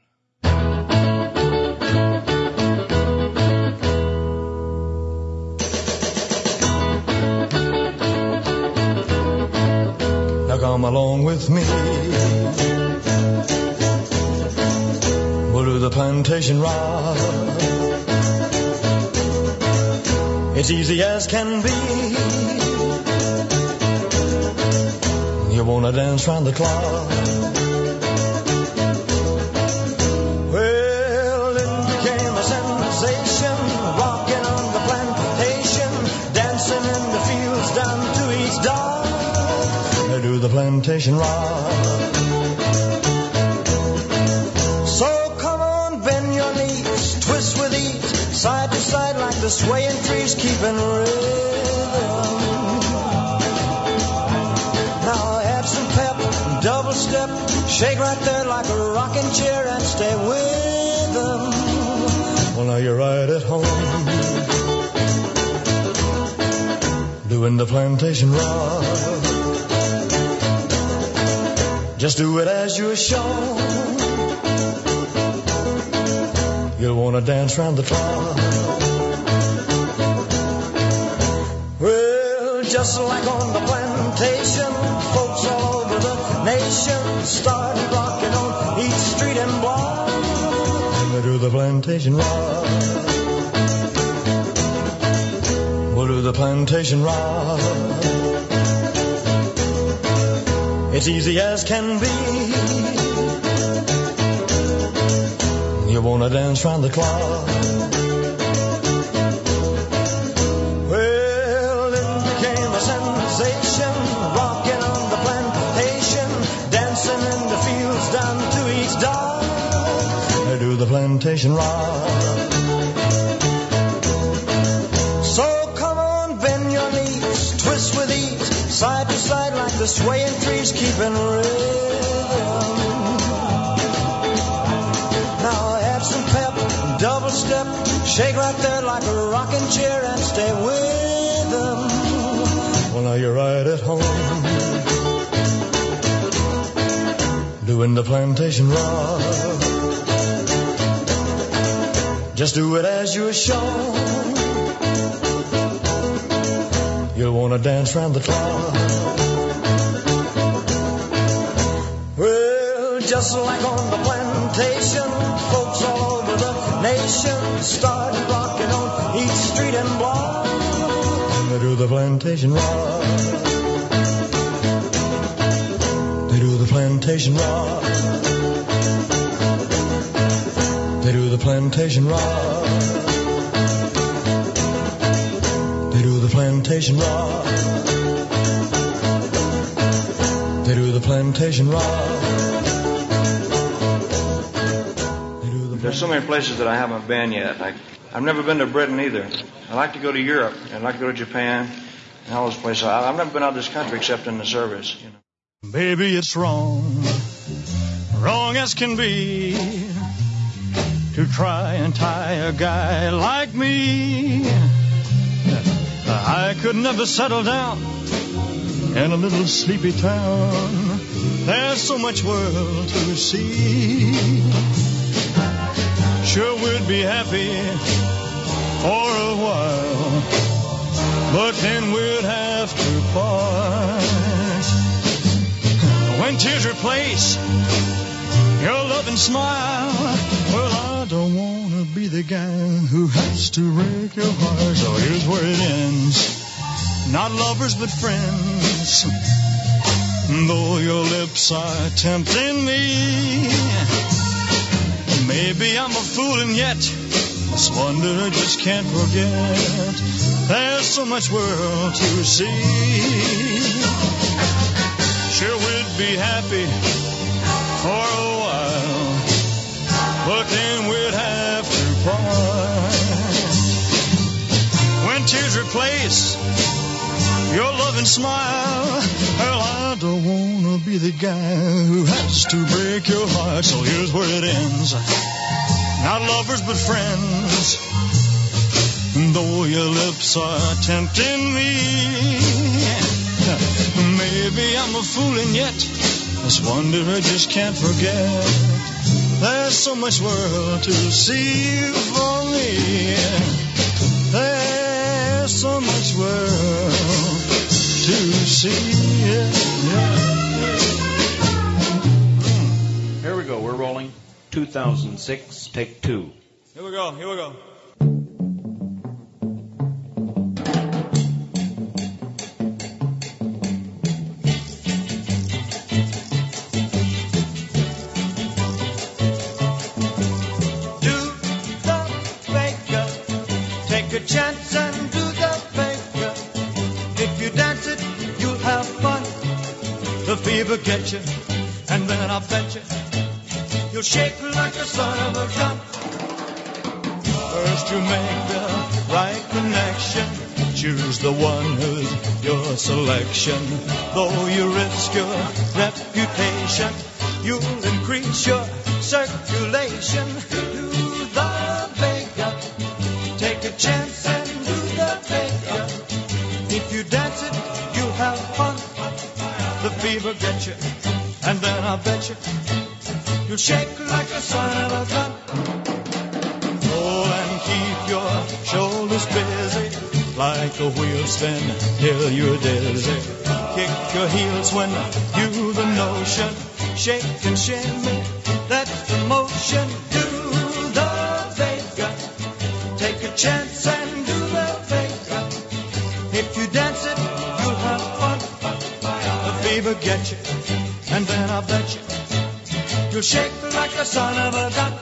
Now come along with me. We'll do the plantation ride. It's easy as can be. You wanna dance round the clock. Well, it became a sensation, rocking on the plantation, dancing in the fields down to each dawn. They do the plantation ride. So come on, bend your knees, twist with ease, side to side like the swaying trees, keeping rhythm. Now add some pep, double step, shake right there like a rocking chair and stay with them. Well, now you're right at home, doing the plantation ride. Just do it as you're shown. You'll want to dance round the clock. Well, just like on the plantation, folks all over the nation started rocking on each street and block. And they do the plantation rock. We'll do the plantation rock. It's easy as can be. You wanna dance round the clock. Well, it became a sensation, rocking on the plantation, dancing in the fields down to each dawn. They do the plantation rock. So come on, bend your knees, twist with ease, side to side like the swaying trees, keeping rhythm. Now add some pep, double step, shake right there like a rocking chair and stay with them. Well, now you're right at home, doing the plantation rock. Just do it as you're shown. You'll want to dance round the clock. Well, just like on the plantation, folks all over the nation started rocking on each street and block. And they do the plantation rock. They do the plantation rock. They do the plantation rock. plantation rock. They do the plantation rock. There's so many places that I haven't been yet. Like, I've never been to Britain either. I like to go to Europe. I'd like to go to Japan and all those places. I- I've never been out of this country except in the service. You know. Baby, it's wrong, wrong as can be, to try and tie a guy like me. I could never settle down in a little sleepy town. There's so much world to see. Sure we'd be happy for a while, but then we'd have to part. When tears replace your loving smile, well, I don't want to be the guy who has to break your heart. So here's where it ends. Not lovers, but friends. Though your lips are tempting me, maybe I'm a fool and yet this wonder I just can't forget. There's so much world to see. Sure we'd be happy for a while, but then we'd have to part. When tears replace your loving smile, well, I don't want to be the guy who has to break your heart. So here's where it ends. Not lovers, but friends. Though your lips are tempting me, maybe I'm a fool and yet this wonder I just can't forget. There's so much world to see for me. There's so much world to see. Yeah, yeah. Here we go. We're rolling. two thousand six, take two. Here we go. Here we go. Take a chance and do the faker. If you dance it, you'll have fun. The fever gets you, and then I bet you you'll shake like the son of a gun. First you make the right connection. Choose the one who's your selection. Though you risk your reputation, you'll increase your circulation. Do the faker. Take a chance and do the faker. If you dance it, you'll have fun. The fever gets you, and then I bet you you'll shake like a son of a gun. Roll and keep your shoulders busy, like a wheel spin till you're dizzy. Kick your heels when you the notion. Shake and shimmy, that's the motion. Do the faker. Take a chance and do the faker. If you dance it, you'll have fun. The fever gets you, and then I bet you you'll shake like the son of a gun.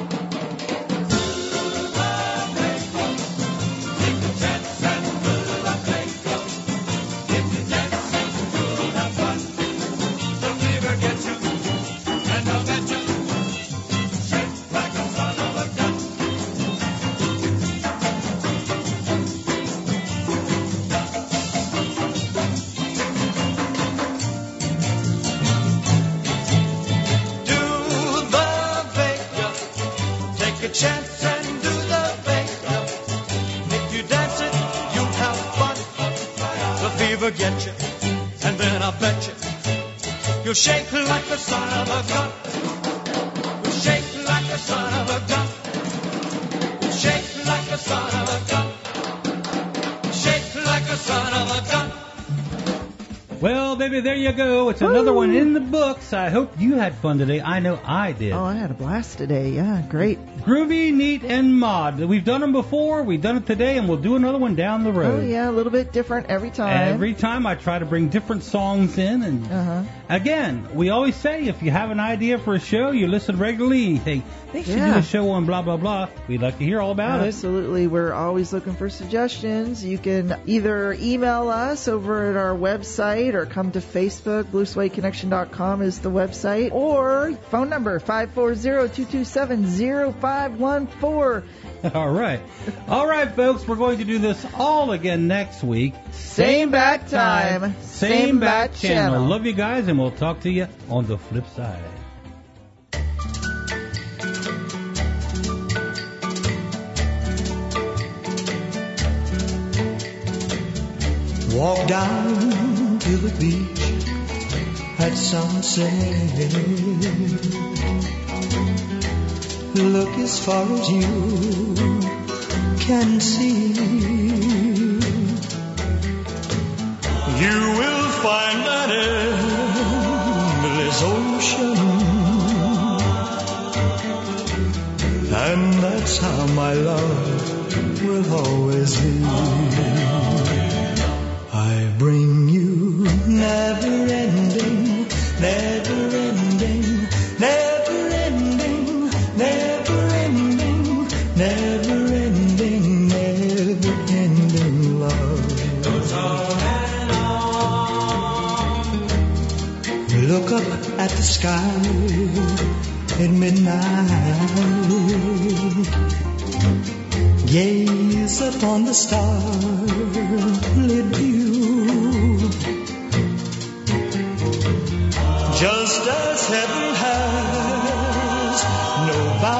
Chance and do the faker. If you dance it, you'll have fun. The fever gets you, and then I bet you you'll shake like the son of a gun. You'll shake like the son of a gun. You'll shake like the son of a gun. Shake like the son of a gun. Well, baby, there you go. It's another Woo. one in the books. I hope you had fun today. I know I did. Oh, I had a blast today. Yeah, great. Groovy, neat, and mod. We've done them before. We've done it today, and we'll do another one down the road. Oh, yeah, a little bit different every time. Every time I try to bring different songs in, and uh-huh. Again, we always say if you have an idea for a show, you listen regularly, you think, they should Yeah. do a show on blah, blah, blah. We'd like to hear all about it. Absolutely. We're always looking for suggestions. You can either email us over at our website or come to Facebook. blue suede connection dot com is the website. Or phone number five four zero, two two seven, zero five one four. All right. All right, folks, we're going to do this all again next week. Same bat time, same bat channel. Love you guys, and we'll talk to you on the flip side. Walk down to the beach at sunset. Look as far as you can see. You will find that endless ocean, and that's how my love will always be. I bring you never-ending, never-ending, never-ending, never-ending, never-ending, never-ending love. Goes on and on. Look up at the sky at midnight. Gaze upon the starlit view. Just as heaven has no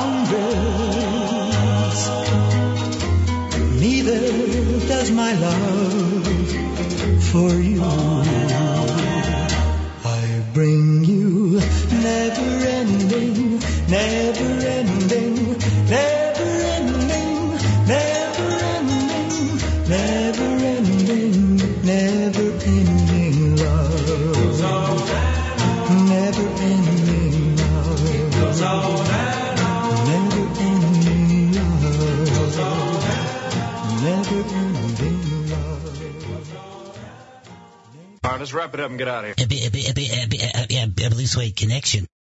boundaries, neither does my love for you. I bring you never-ending, never-ending, never-ending, never-ending, never-ending, never-ending love. Never-ending love. Never-ending love. Never-ending love. All right, let's wrap it up and get out of here. Blue Suede Connection.